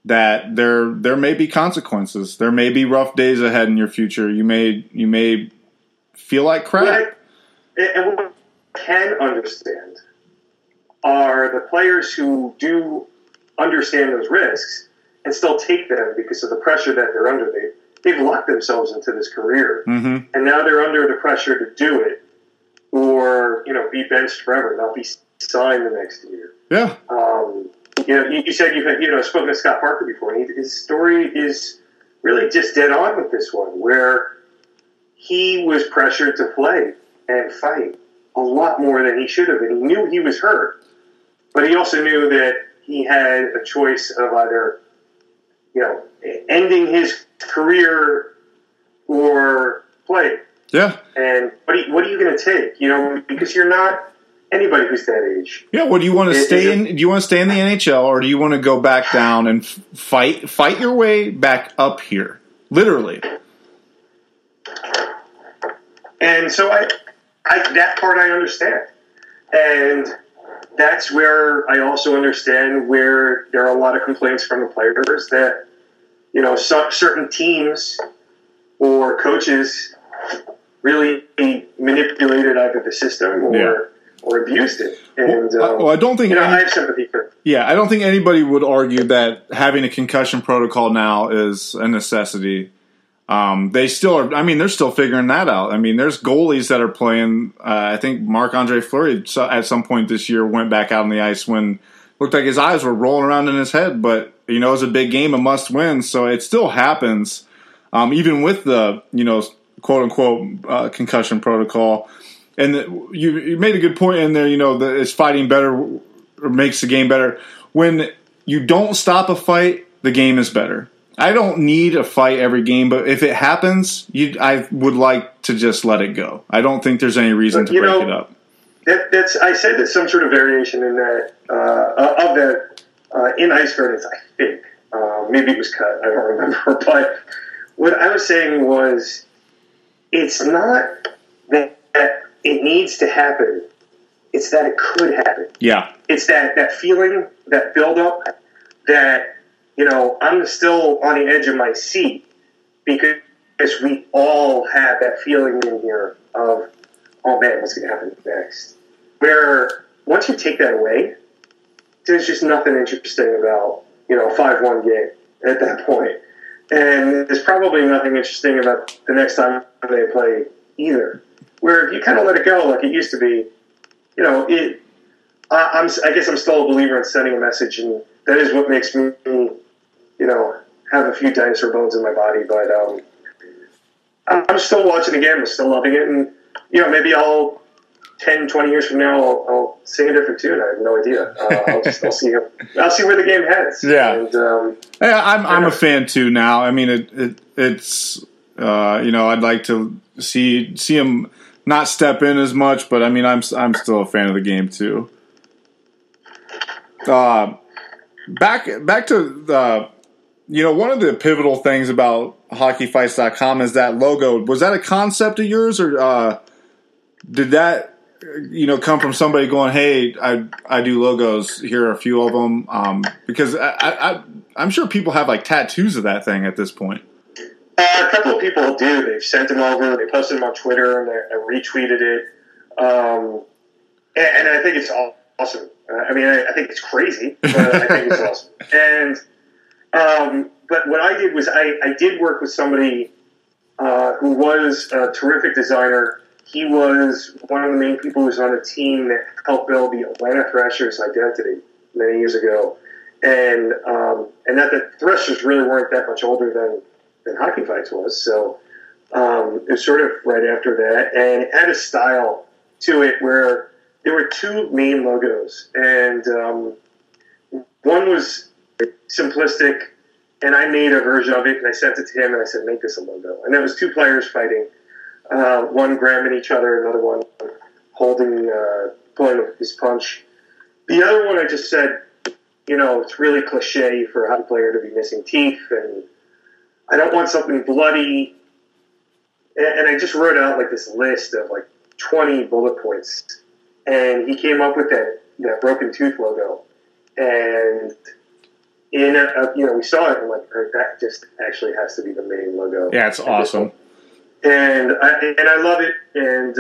that there may be consequences. There may be rough days ahead in your future. You may feel like crap. And what I can understand are the players who do understand those risks and still take them because of the pressure that they're under. They've locked themselves into this career, and now they're under the pressure to do it, or be benched forever, not be signed the next year. Yeah. You said you've spoken to Scott Parker before, and his story is really just dead on with this one, where he was pressured to play and fight a lot more than he should have, and he knew he was hurt, but he also knew that he had a choice of either ending his career or play. Yeah. And what are you going to take? Because you're not anybody who's that age. Yeah. What do you want to stay in? Do you want to stay in the NHL, or do you want to go back down and fight your way back up here? Literally. And so I that part I understand, and that's where I also understand where there are a lot of complaints from the players that certain teams or coaches really manipulated either the system or abused it. And I don't think I have sympathy for it. Yeah, I don't think anybody would argue that having a concussion protocol now is a necessity. They still are. I mean, they're still figuring that out. I mean, there's goalies that are playing. I think Marc-Andre Fleury at some point this year went back out on the ice when it looked like his eyes were rolling around in his head. But it was a big game, a must win. So it still happens, even with the quote unquote concussion protocol. And you made a good point in there. That is fighting better or makes the game better. When you don't stop a fight, the game is better. I don't need a fight every game, but if it happens, I would like to just let it go. I don't think there's any reason to break it up. I said that some sort of variation in that of that in Ice Gardens, I think. Maybe it was cut. I don't remember. But what I was saying was, it's not that it needs to happen. It's that it could happen. Yeah. It's that feeling, that buildup, that I'm still on the edge of my seat because we all have that feeling in here of, oh man, what's going to happen next? Where once you take that away, there's just nothing interesting about, a 5-1 game at that point. And there's probably nothing interesting about the next time they play either. Where if you kind of let it go like it used to be, I guess I'm still a believer in sending a message, and that is what makes me, have a few dinosaur bones in my body. But I'm still watching the game. I'm still loving it. And, maybe 10, 20 years from now, I'll sing a different tune. I have no idea. I'll see where the game heads. Yeah. And, I'm a fan too now. I mean, it's I'd like to see him not step in as much, but I mean, I'm still a fan of the game too. Back to the, one of the pivotal things about hockeyfights.com is that logo. Was that a concept of yours, or did that come from somebody going, hey, I do logos, here are a few of them? Because I'm sure people have like tattoos of that thing at this point. A couple of people do. They've sent them over. They posted them on Twitter, and I retweeted it. And I think it's awesome. I mean, I think it's crazy, but I think it's awesome. And but what I did was I did work with somebody who was a terrific designer. He was one of the main people who was on a team that helped build the Atlanta Thrashers identity many years ago. And that the Thrashers really weren't that much older than Hockey Fights was. So it was sort of right after that. And it had a style to it where there were two main logos. And one was simplistic, and I made a version of it, and I sent it to him, and I said, make this a logo. And that was two players fighting. One grabbing each other, another one holding, pulling his punch. The other one I just said, it's really cliche for a hockey player to be missing teeth, and I don't want something bloody. And I just wrote out like this list of like 20 bullet points, and he came up with that broken tooth logo. And we saw it and like, that just actually has to be the main logo. Yeah, it's awesome. And I love it. And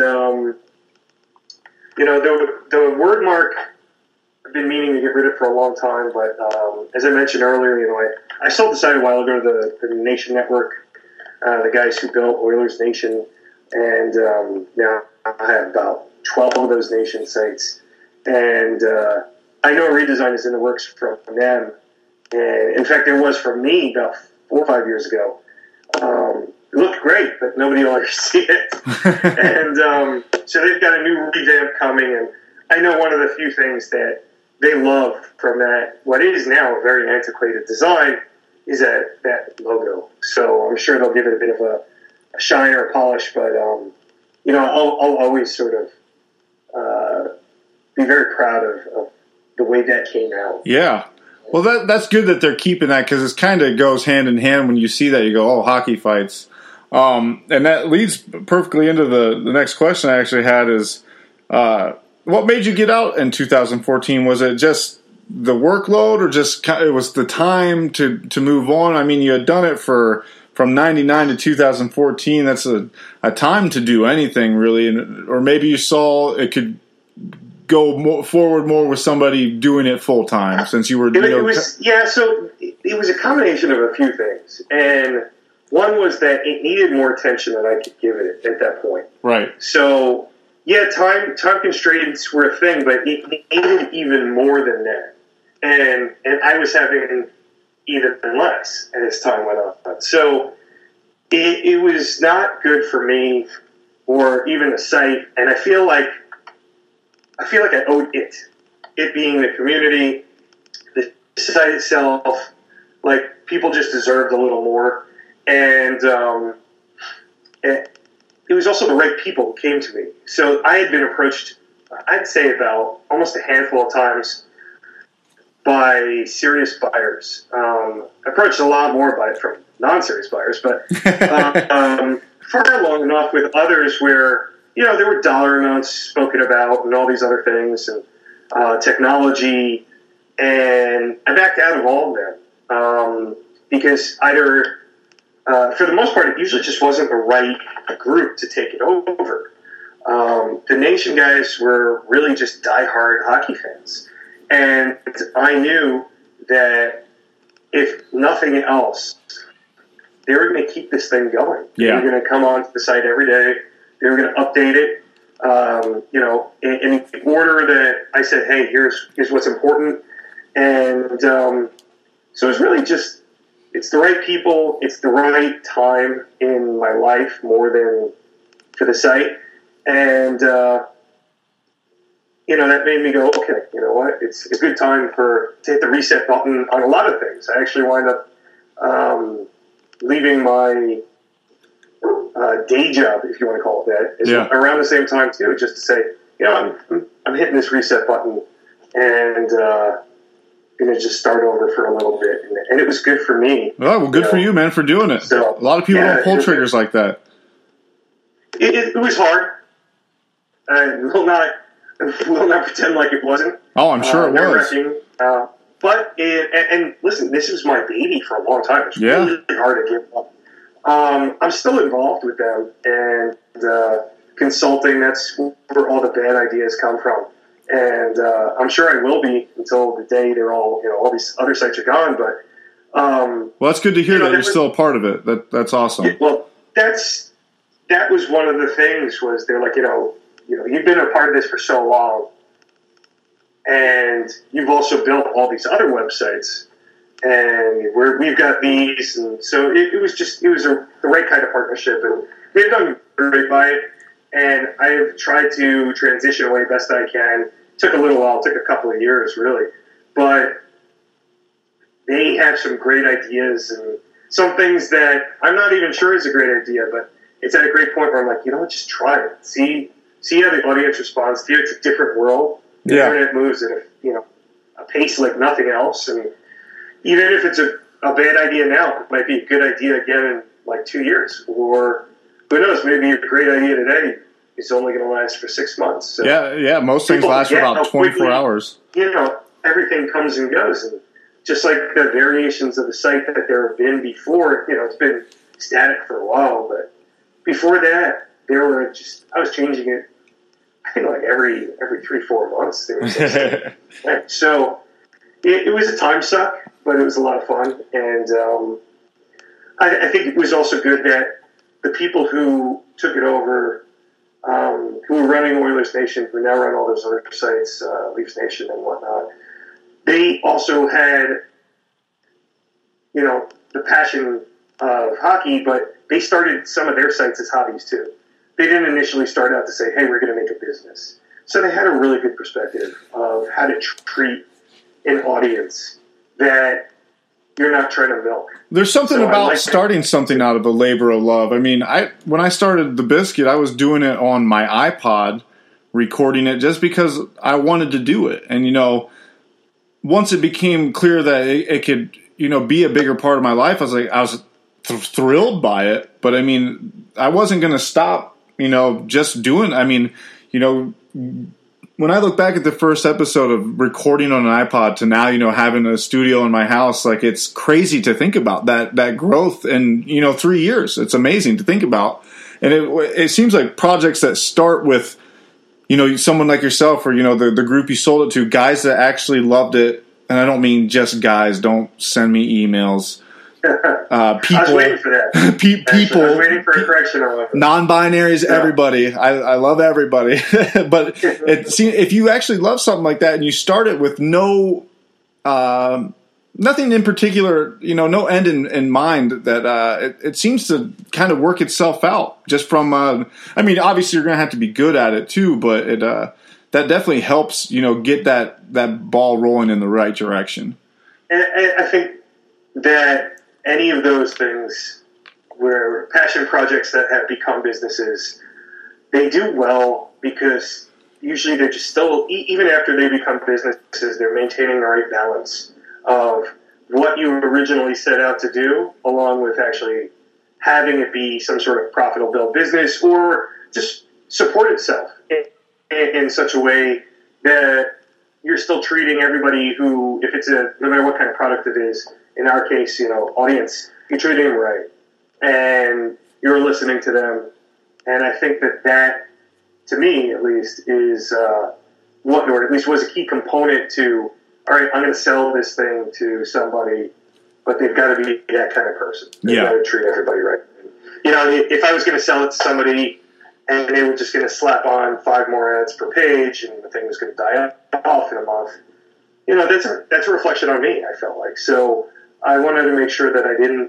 the word mark, I've been meaning to get rid of for a long time, but as I mentioned earlier, I sold the site a while ago to the Nation Network, the guys who built Oilers Nation, and now I have about 12 of those Nation sites, and I know a redesign is in the works from them, and in fact there was from me about 4 or 5 years ago. It looked great, but nobody will ever see it, and so they've got a new revamp coming, and I know one of the few things that they love from that, what is now a very antiquated design, is that logo. So I'm sure they'll give it a bit of a shine or a polish, but I'll always sort of be very proud of the way that came out. Yeah. Well, that's good that they're keeping that, because it kind of goes hand in hand. When you see that, you go, oh, hockey fights. And that leads perfectly into the next question I actually had is, what made you get out in 2014? Was it just the workload, or just it was the time to move on? I mean, you had done it from 99 to 2014. That's a time to do anything, really. Or maybe you saw it could go forward more with somebody doing it full time, since you were. So it was a combination of a few things, and one was that it needed more attention than I could give it at that point. Right. So yeah, time constraints were a thing, but it needed even more than that, and I was having even less as time went on. So it was not good for me or even the site, and I feel like I owed it being the community, the site itself, like people just deserved a little more, and it was also the right people who came to me. So I had been approached, I'd say about almost a handful of times by serious buyers. Approached a lot more from non-serious buyers, but far long enough with others where, there were dollar amounts spoken about and all these other things and technology, and I backed out of all of them because either, for the most part, it usually just wasn't the right group to take it over. The Nation guys were really just diehard hockey fans. And I knew that if nothing else, they were going to keep this thing going. Yeah. They were going to come onto the site every day. They were going to update it, in the order that I said, hey, here's what's important. And so it's really just, it's the right people, it's the right time in my life more than for the site. And, that made me go, okay, you know what? It's a good time to hit the reset button on a lot of things. I actually wind up leaving my day job, if you want to call it that, around the same time too, just to say, I'm hitting this reset button and going to just start over for a little bit. And it was good for me. Oh, well, good for you, man, for doing it. So, a lot of people don't pull triggers like that. It was hard. I will not pretend like it wasn't. Oh, I'm sure it was. But listen, this was my baby for a long time. It's really hard to give up. I'm still involved with them and consulting. That's where all the bad ideas come from. And I'm sure I will be until the day they're all these other sites are gone. But well, that's good to hear that you're still a part of it. That's awesome. Well, that was one of the things. Was they're like, you've been a part of this for so long, and you've also built all these other websites, and we've got these, and so it was the right kind of partnership, and they've done great by it. And I've tried to transition away best I can. Took a little while, took a couple of years, really. But they have some great ideas and some things that I'm not even sure is a great idea, but it's at a great point where I'm like, just try it. See how the audience responds. It's a different world. The internet moves at a pace like nothing else. And even if it's a bad idea now, it might be a good idea again in like 2 years. Or who knows, maybe a great idea today is only going to last for 6 months. So most things last for about 24 hours. Everything comes and goes. And just like the variations of the site that there have been before. It's been static for a while, but before that, I was changing it, I think, like every 3-4 months. There was so it was a time suck, but it was a lot of fun. And I think it was also good that the people who took it over, who were running Oilers Nation, who now run all those other sites, Leafs Nation and whatnot, they also had, the passion of hockey, but they started some of their sites as hobbies too. They didn't initially start out to say, hey, we're going to make a business. So they had a really good perspective of how to treat an audience that you're not trying to milk. There's something about starting something out of a labor of love. I mean, when I started The Biscuit, I was doing it on my iPod, recording it just because I wanted to do it. And, once it became clear that it could, be a bigger part of my life, I was thrilled by it. But, I mean, I wasn't going to stop, just doing, when I look back at the first episode of recording on an iPod to now, having a studio in my house, like, it's crazy to think about that growth in, 3 years. It's amazing to think about. And it seems like projects that start with, someone like yourself or, the group you sold it to, guys that actually loved it. And I don't mean just guys. Don't send me emails. People, I was waiting for that. People, I was waiting for a correction on that. Non-binaries, yeah. Everybody. I love everybody. But if you actually love something like that and you start it with no, nothing in particular, no end in mind, that it seems to kind of work itself out. Just from, obviously you're going to have to be good at it too, but that definitely helps, get that ball rolling in the right direction. And I think that any of those things where passion projects that have become businesses, they do well because usually they're just still, even after they become businesses, they're maintaining the right balance of what you originally set out to do, along with actually having it be some sort of profitable business or just support itself in such a way that you're still treating everybody who, if it's no matter what kind of product it is, in our case, audience, you're treating them right. And you're listening to them. And I think that, to me at least, is what, or at least was a key component to, all right, I'm going to sell this thing to somebody, but they've got to be that kind of person. They've got to treat everybody right. If I was going to sell it to somebody and they were just going to slap on 5 more ads per page and the thing was going to die off in a month, that's a reflection on me, I felt like. So I wanted to make sure that I didn't,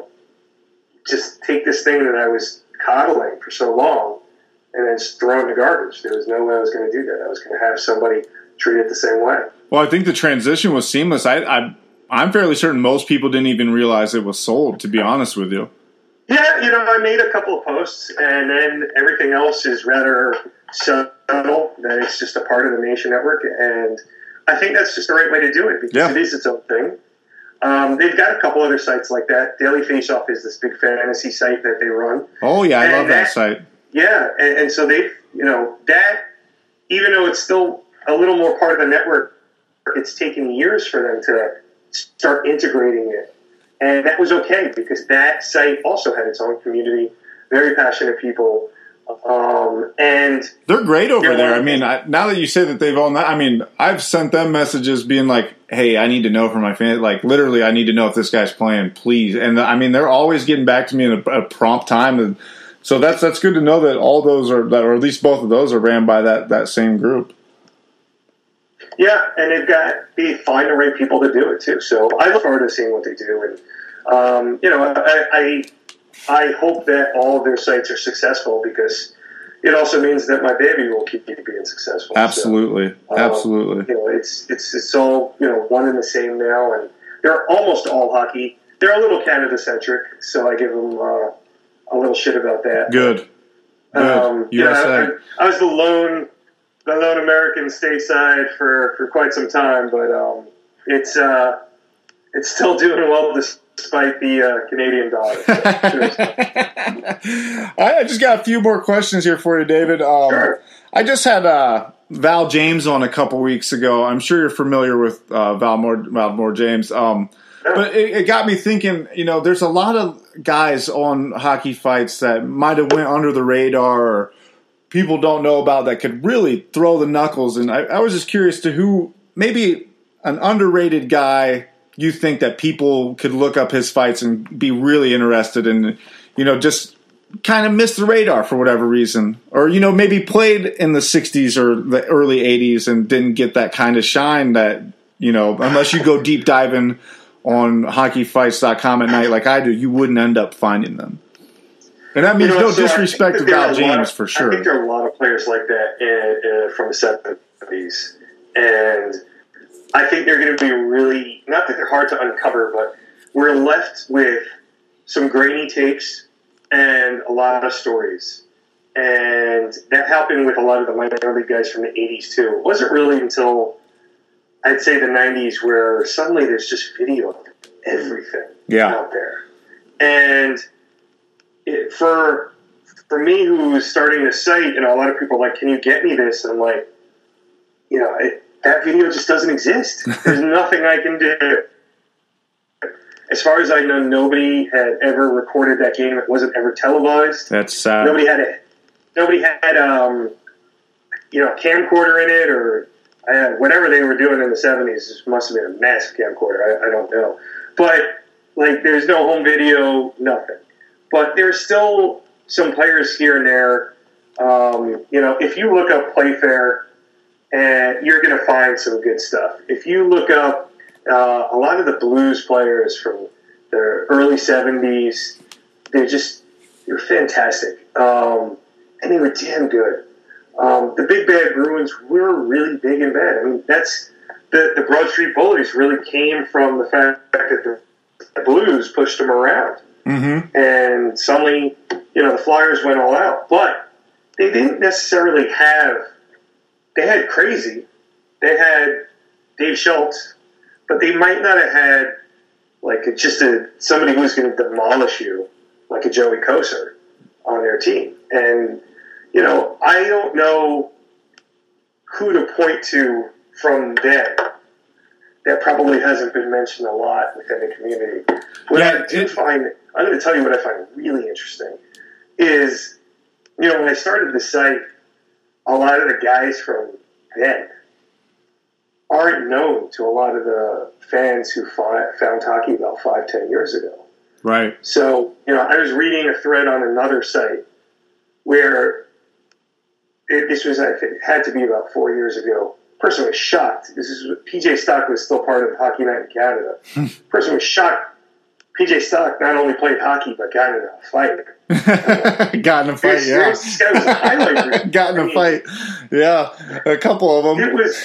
just take this thing that I was coddling for so long and then just throw it in the garbage. There was no way I was going to do that. I was going to have somebody treat it the same way. Well, I think the transition was seamless. I'm fairly certain most people didn't even realize it was sold, to be honest with you. Yeah, I made a couple of posts, and then everything else is rather subtle, that it's just a part of the Nation Network, and I think that's just the right way to do it, because it is its own thing. They've got a couple other sites like that. Daily Faceoff is this big fantasy site that they run. Oh, yeah, I love that site. Yeah, and so they've, that, even though it's still a little more part of the network, it's taken years for them to start integrating it. And that was okay, because that site also had its own community, very passionate people. And they're great over there. I mean, now that you say that they've owned that, I mean, I've sent them messages being like, hey, I need to know from my fans. Like, literally, I need to know if this guy's playing, please. And I mean, they're always getting back to me in a prompt time. And so that's good to know that all those are, or at least both of those are ran by that same group. Yeah, and they find the right people to do it too. So I look forward to seeing what they do. And, I hope that all of their sites are successful, because it also means that my baby will keep being successful. Absolutely. So, absolutely. It's all, one and the same now. And they're almost all hockey. They're a little Canada-centric, so I give them a little shit about that. Good. USA. I was the lone American stateside for quite some time, but it's still doing well despite the Canadian dollar. I just got a few more questions here for you, David. Sure. I just had Val James on a couple weeks ago. I'm sure you're familiar with Valmore James. But it got me thinking, there's a lot of guys on Hockey Fights that might have went under the radar or people don't know about that could really throw the knuckles. And I was just curious to who, maybe an underrated guy you think that people could look up his fights and be really interested in, just kind of missed the radar for whatever reason. Or, maybe played in the 60s or the early 80s and didn't get that kind of shine that, unless you go deep diving on hockeyfights.com at night like I do, you wouldn't end up finding them. And that means no disrespect to Val James, for sure. I think there are a lot of players like that from the 70s. And I think they're going to be really, not that they're hard to uncover, but we're left with some grainy tapes and a lot of stories. And that happened with a lot of the minor league guys from the 80s, too. It wasn't really until, I'd say, the 90s where suddenly there's just video of everything out there. And for me, who's starting this site, a lot of people are like, can you get me this? And I'm like, that video just doesn't exist. There's nothing I can do. As far as I know, nobody had ever recorded that game. It wasn't ever televised. That's sad. Nobody had a camcorder in it or whatever they were doing in the 70s. It must have been a massive camcorder. I don't know. But, there's no home video, nothing. But there's still some players here and there. If you look up Playfair, and you're going to find some good stuff. If you look up a lot of the Blues players from the early 70s, they're fantastic. And they were damn good. The Big Bad Bruins were really big and bad. I mean, that's the Broad Street Bullies really came from the fact that the Blues pushed them around. Mm-hmm. And suddenly, the Flyers went all out. But they didn't necessarily have... They had Crazy. They had Dave Schultz. But they might not have had, somebody who's going to demolish you, like a Joey Kocur on their team. And, I don't know who to point to from them. That probably hasn't been mentioned a lot within the community. I'm going to tell you what I find really interesting is, when I started the site, a lot of the guys from then aren't known to a lot of the fans who found hockey about 5-10 years ago. Right. So, I was reading a thread on another site where it had to be about 4 years ago. Person was shocked. PJ Stock was still part of Hockey Night in Canada. Person was shocked. PJ Stock not only played hockey, but got in a fight. Got in a fight, yeah. This guy was a highlight. Got in a fight. Yeah, a couple of them. It was,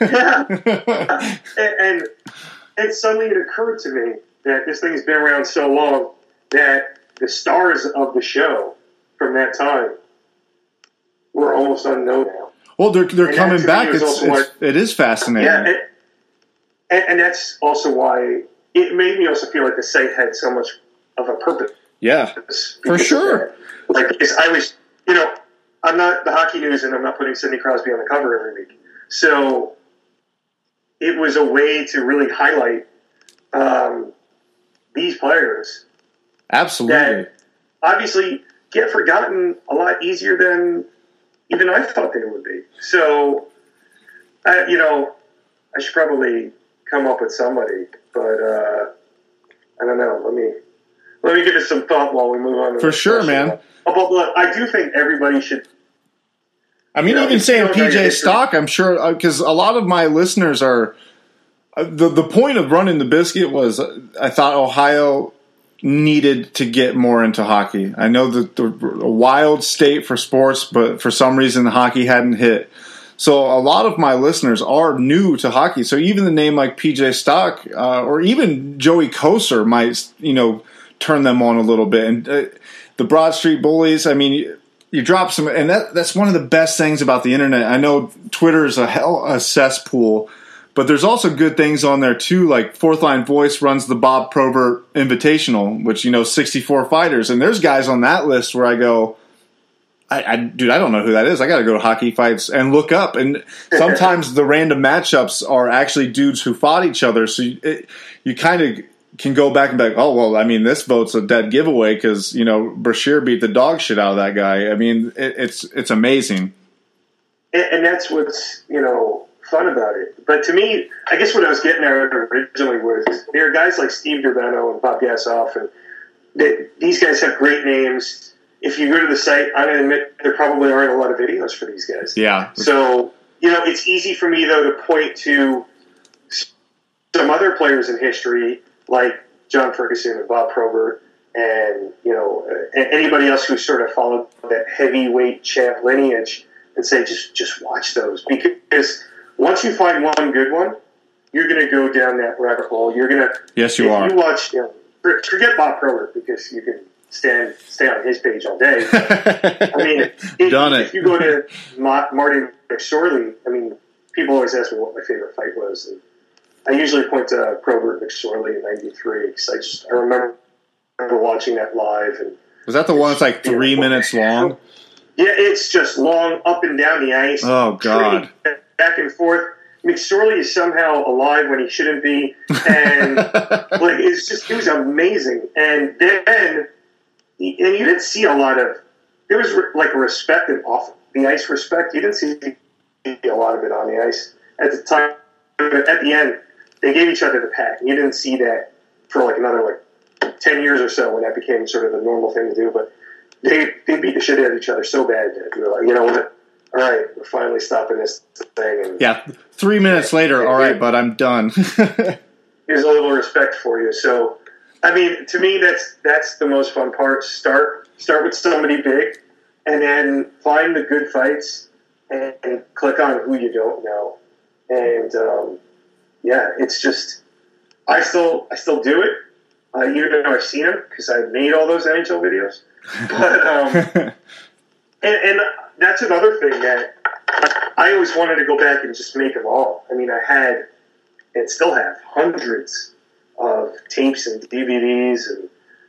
and suddenly it occurred to me that this thing's been around so long that the stars of the show from that time were almost unknown now. Well, they're coming back. It is fascinating. Yeah, and that's also why it made me also feel like the site had so much of a purpose. Yeah, for sure. Because I was, I'm not the Hockey News, and I'm not putting Sidney Crosby on the cover every week. So it was a way to really highlight these players. Absolutely. That obviously get forgotten a lot easier than even I thought they would be. So, I should probably come up with somebody, but I don't know. Let me give it some thought while we move on. For sure, man. But I do think everybody should. I mean, even saying PJ Stock, I'm sure, because a lot of my listeners are. The point of running the Biscuit was I thought Ohio needed to get more into hockey. I know that a wild state for sports, but for some reason hockey hadn't hit. So a lot of my listeners are new to hockey. So even the name like PJ Stock or even Joey Kocur might, turn them on a little bit. And the Broad Street Bullies, I mean, you drop some, and that's one of the best things about the internet. I know Twitter is a cesspool, but there's also good things on there too, like Fourth Line Voice runs the Bob Probert Invitational, which, 64 fighters. And there's guys on that list where I go, Dude, I don't know who that is. I got to go to Hockey Fights and look up. And sometimes the random matchups are actually dudes who fought each other. So you kind of can go back and be like, oh, well, I mean, this vote's a dead giveaway because, Brashear beat the dog shit out of that guy. I mean, it's amazing. And that's what's, fun about it. But to me, I guess what I was getting at originally was there are guys like Steve Durbano and Bob Gassoff, and these guys have great names. If you go to the site, I'm going to admit there probably aren't a lot of videos for these guys. Yeah. So, it's easy for me, though, to point to some other players in history like John Ferguson and Bob Probert and, anybody else who sort of followed that heavyweight champ lineage and say, just watch those. Because once you find one good one, you're going to go down that rabbit hole. You're going to... Yes, you are. You watch... forget Bob Probert because you can stay on his page all day. I mean, if you go to Martin McSorley, I mean, people always ask me what my favorite fight was. And I usually point to Probert McSorley in '93 because I remember watching that live. And was that the one that's like 3 minutes long? Yeah, it's just long up and down the ice. Oh, God. Back and forth. McSorley is somehow alive when he shouldn't be. And it was amazing. And then, you didn't see a lot of, there was a respect and off the ice respect. You didn't see a lot of it on the ice at the time. But at the end, they gave each other the pat. You didn't see that for another 10 years or so when that became sort of the normal thing to do. But they beat the shit out of each other so bad that you were like, you know what? All right, we're finally stopping this thing. And, 3 minutes later, all right, but I'm done. Here's a little respect for you. So, I mean, to me, that's the most fun part. Start with somebody big, and then find the good fights, and click on who you don't know. And it's just I still do it, even though I've seen them because I made all those NHL videos. But and that's another thing that I always wanted to go back and just make them all. I mean, I had and still have hundreds of tapes and DVDs, and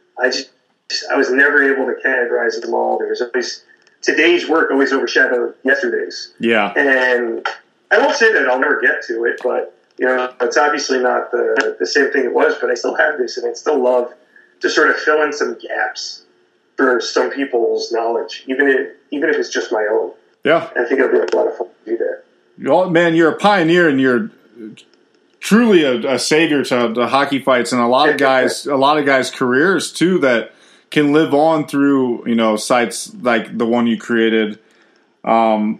I was never able to categorize them all. There was always today's work always overshadowed yesterday's. Yeah, and I won't say that I'll never get to it, but it's obviously not the same thing it was. But I still have this, and I still love to sort of fill in some gaps for some people's knowledge, even if it's just my own. Yeah, I think it'll be a lot of fun to do that. Well, man, you're a pioneer, and you're truly a savior to Hockey Fights, and a lot of guys' careers too that can live on through sites like the one you created. I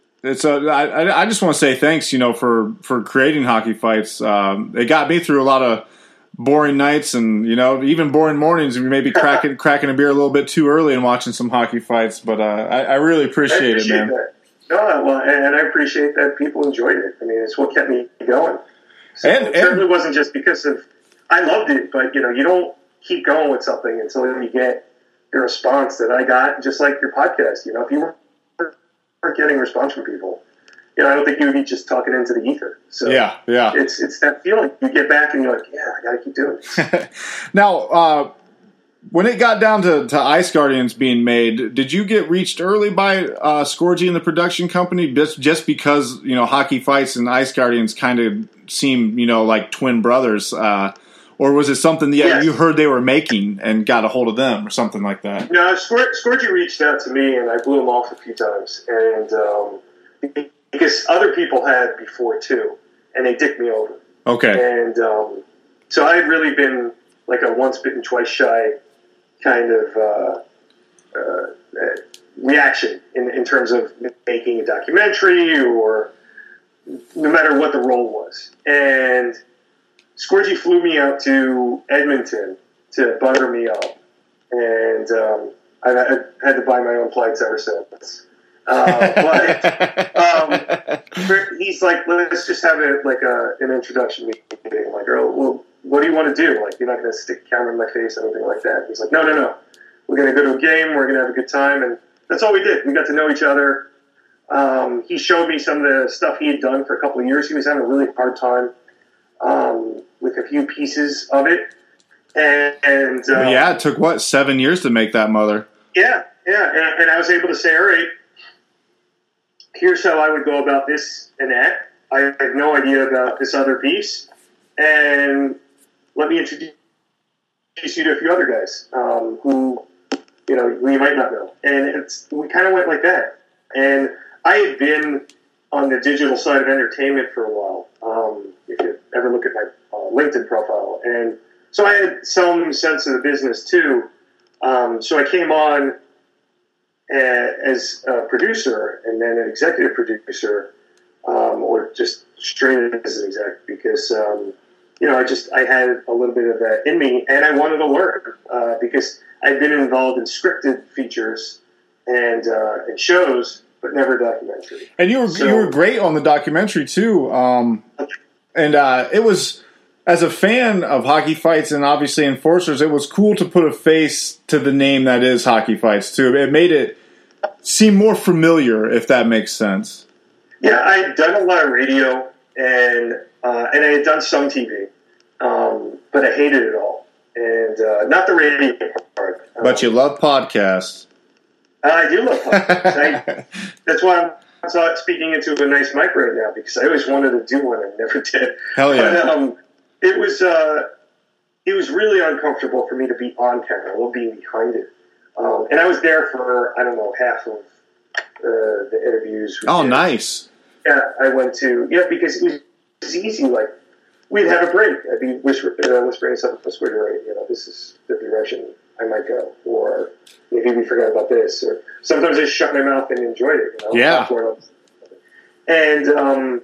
just want to say thanks, for creating Hockey Fights. It got me through a lot of boring nights and even boring mornings, and maybe cracking a beer a little bit too early and watching some Hockey Fights. But I really appreciate it, man. That. No, well, and I appreciate that people enjoyed it. I mean, it's what kept me going. So it certainly wasn't just because of I loved it, but you don't keep going with something until you get the response that I got, just like your podcast. If you weren't getting a response from people, I don't think you would be just talking into the ether. So yeah. It's that feeling. You get back and you're like, yeah, I got to keep doing this. Now, when it got down to Ice Guardians being made, did you get reached early by Scorgie and the production company just because Hockey Fights and Ice Guardians kind of seem like twin brothers, or was it something that you heard they were making and got a hold of them or something like that? No, Scorgie reached out to me and I blew him off a few times, and because other people had before too, and they dicked me over. Okay, and so I had really been like a once bitten twice shy kind of reaction in terms of making a documentary or no matter what the role was. And Scorgie flew me out to Edmonton to butter me up. And I had to buy my own flights ever since. But he's like, let's just have an introduction meeting. I'm like, well, what do you want to do? Like, you're not going to stick a camera in my face or anything like that. He's like, no. We're going to go to a game. We're going to have a good time. And that's all we did. We got to know each other. He showed me some of the stuff he had done for a couple of years. He was having a really hard time with a few pieces of it. And it took, 7 years to make that, Mother? Yeah. Yeah, and I was able to say, all right, here's how I would go about this and that. I have no idea about this other piece, and let me introduce you to a few other guys who we might not know. And we kind of went like that. And I had been on the digital side of entertainment for a while. If you ever look at my LinkedIn profile, and so I had some sense of the business too. So I came on as a producer and then an executive producer, or just straight as an exec, because I had a little bit of that in me, and I wanted to learn because I'd been involved in scripted features and shows, but never documentary. And you were great on the documentary too. And it was, as a fan of Hockey Fights and obviously Enforcers, it was cool to put a face to the name that is Hockey Fights too. It made it seem more familiar, if that makes sense. Yeah, I had done a lot of radio and I had done some TV, but I hated it all. And not the radio part. But you love podcasts. I do love podcasts. That's why I'm speaking into a nice mic right now, because I always wanted to do one and never did. Hell yeah. But, it was really uncomfortable for me to be on camera, or being behind it. And I was there for, I don't know, half of the interviews. Oh, nice. Yeah, I went to, because it was easy. Like, we'd have a break. I'd be whispering something to Squidward, right? This is the direction I might go. Or maybe we forgot about this. Or sometimes I just shut my mouth and enjoyed it. Yeah. And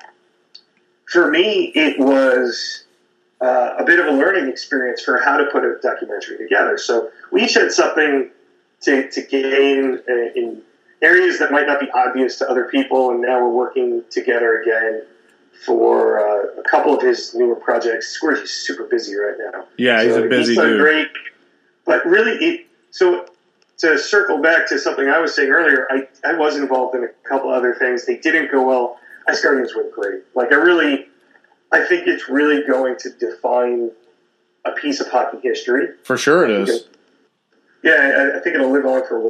for me, it was a bit of a learning experience for how to put a documentary together. So we each had something to gain in areas that might not be obvious to other people, and now we're working together again for a couple of his newer projects. Squirty's super busy right now. Yeah, he's a busy dude. Great, but really, so to circle back to something I was saying earlier, I was involved in a couple other things. They didn't go well. Ice Guardians went great. Like, I think it's really going to define a piece of hockey history. For sure it is. Yeah, I think it'll live on for a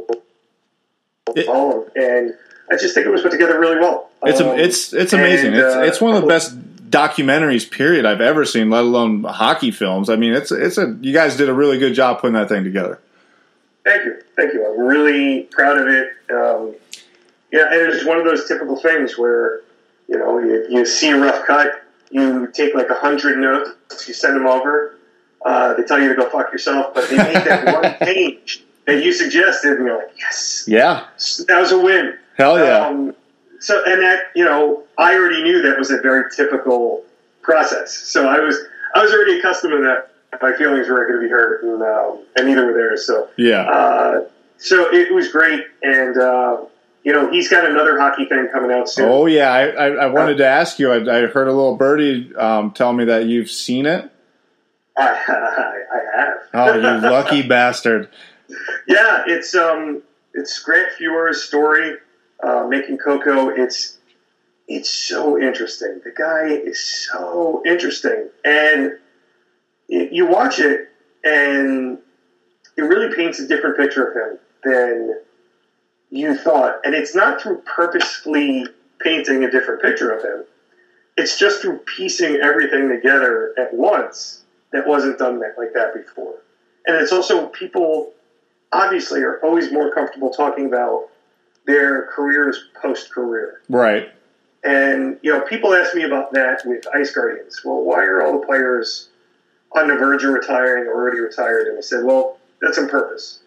while. And I just think it was put together really well. It's amazing. It's one of the best documentaries, period, I've ever seen, let alone hockey films. I mean, you guys did a really good job putting that thing together. Thank you. I'm really proud of it. And it's one of those typical things where, you see a rough cut, you take like 100 notes, you send them over, they tell you to go fuck yourself, but they made that one page that you suggested, and you're like, yes. Yeah. That was a win. Hell yeah. And that, I already knew that was a very typical process. So I was already accustomed to that. My feelings weren't going to be hurt, and neither were theirs. So, yeah. So it was great, and, he's got another hockey thing coming out soon. Oh, yeah. I wanted to ask you. I heard a little birdie tell me that you've seen it. I have. Oh, you lucky bastard. Yeah, it's Grant Fuhr's story, Making Coco. It's so interesting. The guy is so interesting. And you watch it, and it really paints a different picture of him than you thought. And it's not through purposefully painting a different picture of him. It's just through piecing everything together at once that wasn't done like that before. And it's also, people obviously are always more comfortable talking about their careers post-career. Right. And, people ask me about that with Ice Guardians. Well, why are all the players on the verge of retiring or already retired? And I said, well, that's on purpose.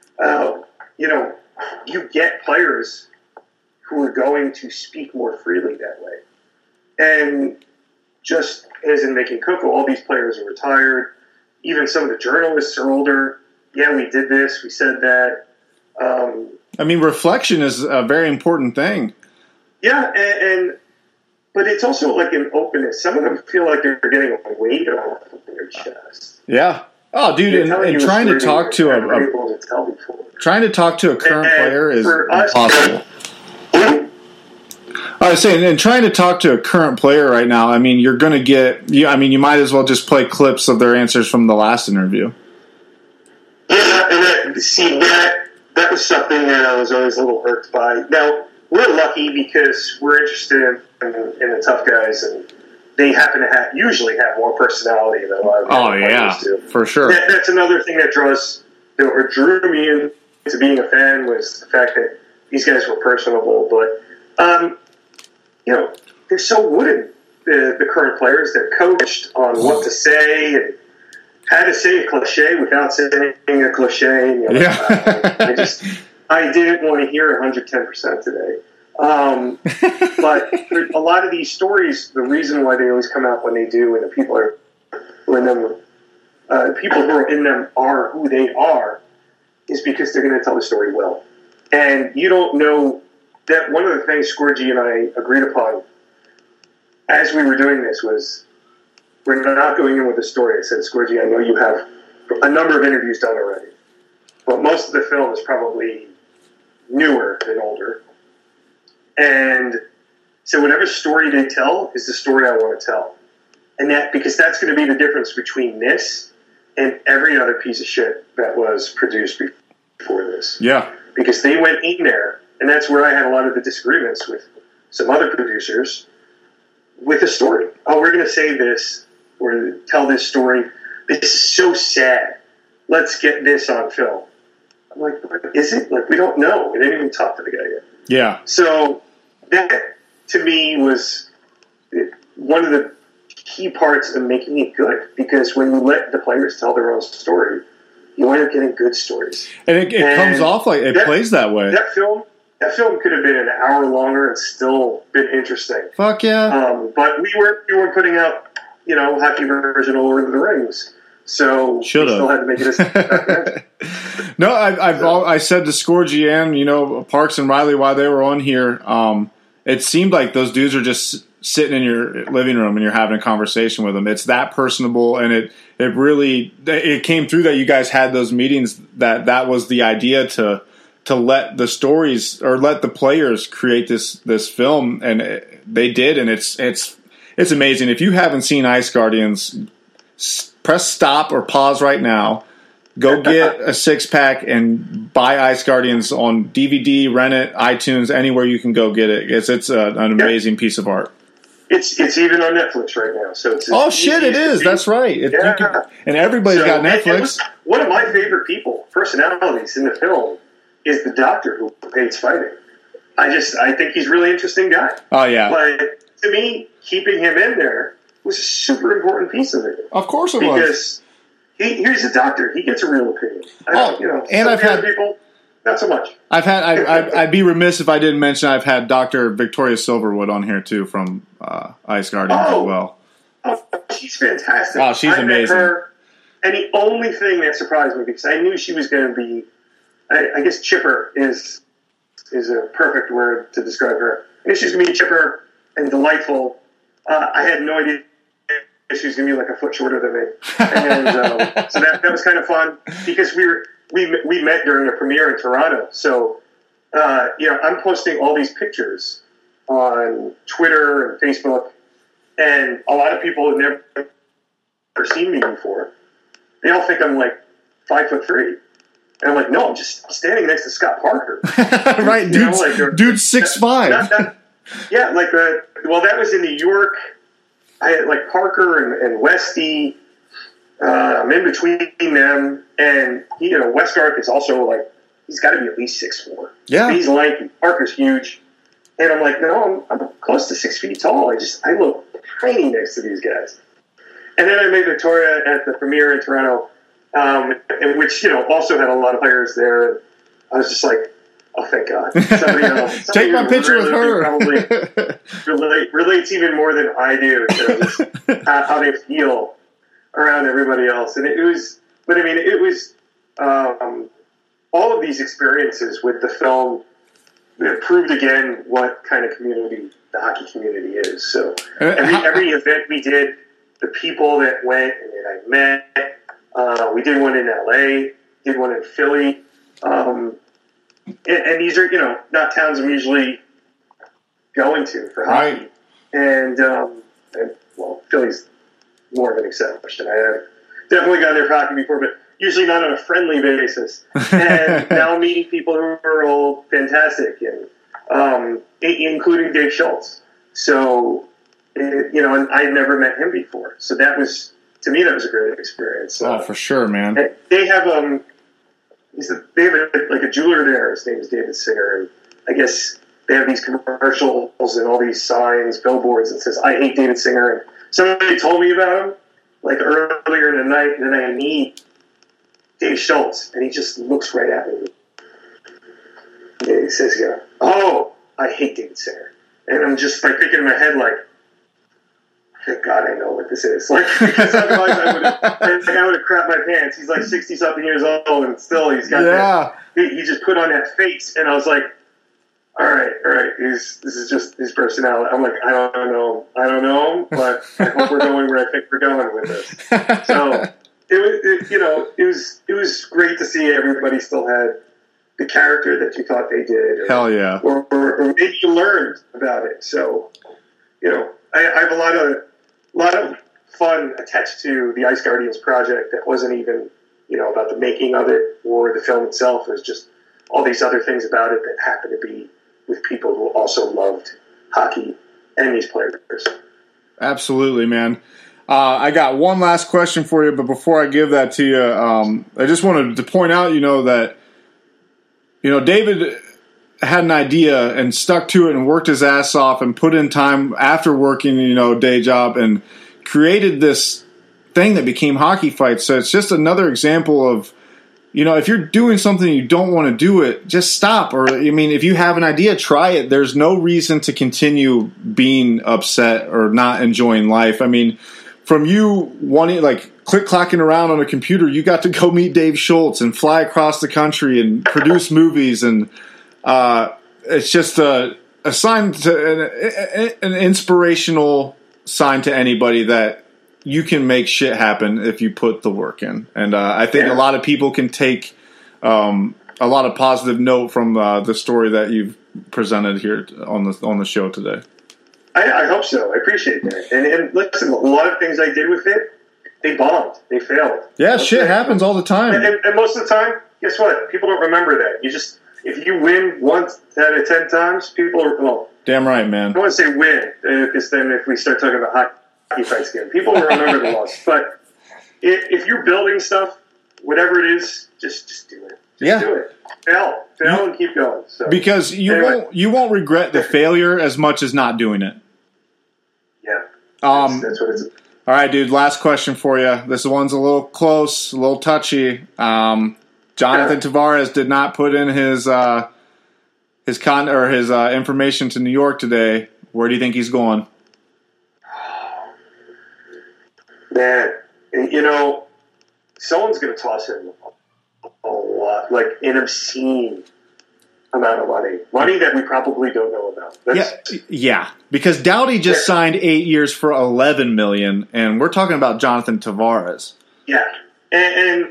You get players who are going to speak more freely that way. And just as in Making Coco, all these players are retired. Even some of the journalists are older. Yeah, we did this. We said that. Reflection is a very important thing. Yeah, but it's also like an openness. Some of them feel like they're getting a weight off of their chest. Yeah. Oh, dude, and trying to talk to a current player is impossible. I was saying, and trying to talk to a current player right now, you're going to get, you might as well just play clips of their answers from the last interview. Yeah, and see that that was something that I was always a little irked by. Now, we're lucky because we're interested in the tough guys, and they happen to usually have more personality than a lot of players do. For sure. That's another thing that drew me into being a fan was the fact that these guys were personable. But, they're so wooden, the current players. They're coached on what to say and how to say a cliche without saying a cliche. I didn't want to hear 110% today. But a lot of these stories, the reason why they always come out when they do, and the people who are in them, people who are in them are who they are, is because they're going to tell the story well. And you don't know that one of the things Scorgi and I agreed upon as we were doing this was we're not going in with a story. I said, Scorgi, I know you have a number of interviews done already, but most of the film is probably newer than older. And so whatever story they tell is the story I want to tell. And because that's going to be the difference between this and every other piece of shit that was produced before this. Yeah. Because they went in there, and that's where I had a lot of the disagreements with some other producers, with a story. Oh, we're going to say this, or tell this story. This is so sad. Let's get this on film. I'm like, is it? Like, we don't know. We didn't even talk to the guy yet. Yeah. So that, to me, was one of the key parts of making it good. Because when you let the players tell their own story, you wind up getting good stories. And it comes off like it plays that way. That film could have been an hour longer and still been interesting. Fuck yeah. But we weren't putting out, hockey version of Lord of the Rings. So we still had to make it a No, I said to Scorgi and, Parks and Riley while they were on here, it seemed like those dudes are just sitting in your living room and you're having a conversation with them. It's that personable, and it really came through that you guys had those meetings, that was the idea to let the stories or let the players create this film, and they did, and it's amazing. If you haven't seen Ice Guardians, press stop or pause right now. Go get a 6-pack and buy Ice Guardians on DVD, rent it, iTunes, anywhere you can go get it. It's an amazing piece of art. It's even on Netflix right now. So it is. That's right. And everybody's got Netflix. One of my favorite personalities in the film is the doctor who hates fighting. I think he's a really interesting guy. Oh yeah. But to me, keeping him in there was a super important piece of it. Of course it Because was. he's a doctor. He gets a real opinion. And I've had people, not so much. I'd be remiss if I didn't mention I've had Dr. Victoria Silverwood on here too from Ice Guardians as well. Oh, she's fantastic. Oh, she's amazing. Met her, and the only thing that surprised me, because I knew she was going to be, I guess chipper is a perfect word to describe her. I knew she was going to be chipper and delightful. I had no idea she was going to be like a foot shorter than me. And so that was kind of fun, because we met during the premiere in Toronto. So, I'm posting all these pictures on Twitter and Facebook, and a lot of people have never seen me before. They all think I'm like 5'3". And I'm like, no, I'm just standing next to Scott Parker. Right, dude's 6'5". Yeah, that was in New York. I had like Parker and Westy. I'm in between them, and Westgarth is also like, he's got to be at least 6'4". Yeah, he's lanky. Parker's huge, and I'm like, no, I'm close to 6 feet tall. I look tiny next to these guys. And then I met Victoria at the premiere in Toronto, which also had a lot of players there. And I was just like, oh, thank God! Somebody take my picture with her. Probably relates even more than I do to just how they feel around everybody else. And it was all of these experiences with the film proved again what kind of community the hockey community is. So every event we did, the people that went and that I met, we did one in LA, did one in Philly, and these are not towns I'm usually going to for hockey. Right. And Philly's more of an exception. I have definitely gone there for hockey before, but usually not on a friendly basis. And now meeting people who are all fantastic, and including Dave Schultz. So, and I had never met him before. So that was, to me, that was a great experience. Oh, for sure, man. They have a jeweler there. His name is David Singer, and I guess they have these commercials and all these signs, billboards that says, "I hate David Singer." And somebody told me about him like earlier in the night, and then I meet Dave Schultz, and he just looks right at me. And he says, "Oh, I hate David Singer," and I'm just like thinking in my head, like, thank God I know what this is. Like, because otherwise I would have crapped my pants. He's like 60-something years old, and still he's got that. He just put on that face, and I was like, all right. This is just his personality. I'm like, I don't know him, but I hope we're going where I think we're going with this. So it was great to see everybody still had the character that you thought they did. Hell yeah. Or maybe you learned about it. So, I have a lot of fun attached to the Ice Guardians project that wasn't even, about the making of it or the film itself. It was just all these other things about it that happened to be with people who also loved hockey and these players. Absolutely, man. I got one last question for you, but before I give that to you, I just wanted to point out, that, David had an idea and stuck to it and worked his ass off and put in time after working, day job, and created this thing that became Hockey Fights. So it's just another example of, if you're doing something you don't want to do it, just stop. Or, if you have an idea, try it. There's no reason to continue being upset or not enjoying life. From you wanting, click-clacking around on a computer, you got to go meet Dave Schultz and fly across the country and produce movies. And it's just a sign to an inspirational sign to anybody that you can make shit happen if you put the work in. And I think a lot of people can take a lot of positive note from the story that you've presented here on the show today. I hope so. I appreciate that. And listen, a lot of things I did with it, they bombed. They failed. Yeah, shit happens all the time. And most of the time, guess what? People don't remember that. If you win once out of 10 times, people are, damn right, man. I don't want to say win, because then if we start talking about Hockey Fights again, people will remember the loss. But if you're building stuff, whatever it is, just do it. Just do it. Fail and keep going. So, because you won't regret the failure as much as not doing it. Yeah. That's what it's. All right, dude. Last question for you. This one's a little close, a little touchy. Jonathan Tavares did not put in his information to New York today. Where do you think he's going? Man, someone's going to toss him a lot, like an obscene amount of money that we probably don't know about. Yeah, because Doughty just signed 8 years for $11 million, and we're talking about Jonathan Tavares. Yeah, and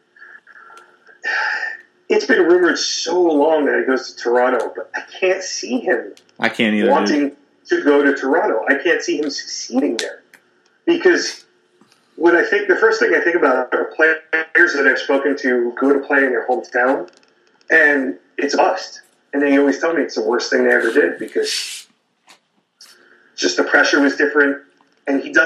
it's been rumored so long that he goes to Toronto, but I can't see him. I can't either. Wanting to go to Toronto, I can't see him succeeding there because. The first thing I think about are players that I've spoken to go to play in their hometown, and it's a bust. And they always tell me it's the worst thing they ever did because just the pressure was different. And he's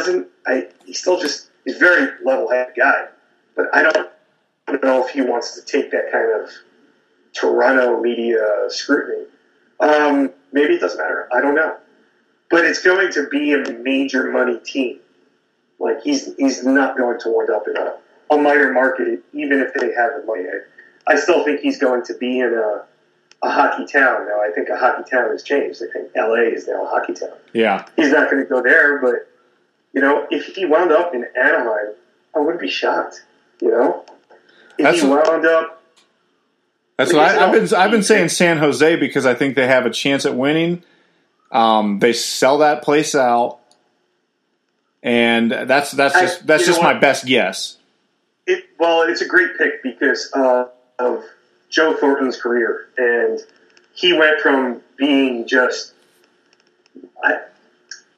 a very level-headed guy. But I don't know if he wants to take that kind of Toronto media scrutiny. Maybe it doesn't matter. I don't know. But it's going to be a major money team. Like, he's not going to wind up in a minor market, even if they have the money. I still think he's going to be in a hockey town. Now, I think a hockey town has changed. I think L.A. is now a hockey town. Yeah. He's not going to go there, but, if he wound up in Anaheim, I wouldn't be shocked, If he wound up... That's what I've been saying San Jose because I think they have a chance at winning. They sell that place out. And that's just my best guess. It's a great pick because of Joe Thornton's career, and he went from being just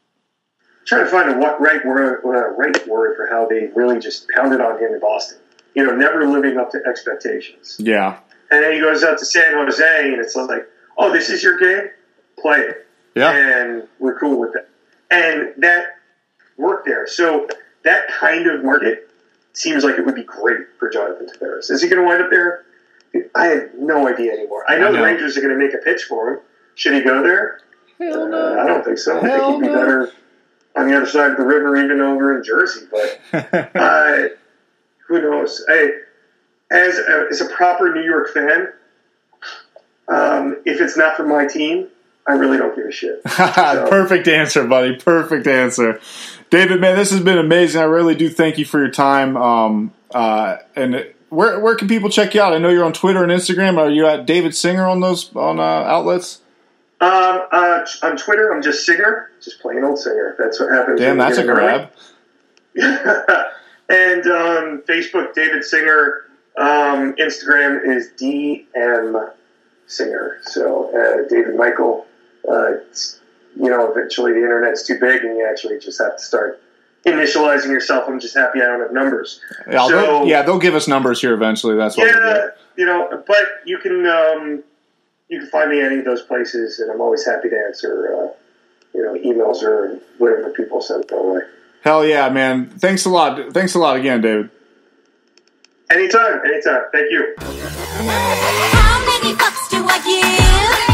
trying to find a right word for how they really just pounded on him in Boston. never living up to expectations. Yeah. And then he goes out to San Jose, and it's like, oh, this is your game? Play it. Yeah. And we're cool with that. And that worked there. So that kind of market seems like it would be great for Jonathan Tavares. Is he going to wind up there? I have no idea anymore. I know the Rangers are going to make a pitch for him. Should he go there? Hell no. I don't think so. I think he'd be better on the other side of the river, even over in Jersey. But who knows? As a proper New York fan, if it's not for my team, I really don't give a shit. So. Perfect answer, buddy. Perfect answer. David, man, this has been amazing. I really do thank you for your time. And where can people check you out? I know you're on Twitter and Instagram. Are you at David Singer on those outlets? On Twitter, I'm just Singer, just plain old Singer. That's what happens. Damn, that's a grab. And Facebook, David Singer. Instagram is DM Singer. So David Michael. Eventually the internet's too big, and you actually just have to start initializing yourself. I'm just happy I don't have numbers. Yeah, they'll give us numbers here eventually. That's what but you can find me at any of those places, and I'm always happy to answer emails or whatever people send my way. Hell yeah, man. Thanks a lot. Thanks a lot again, David. Anytime. Thank you. How many bucks do I give?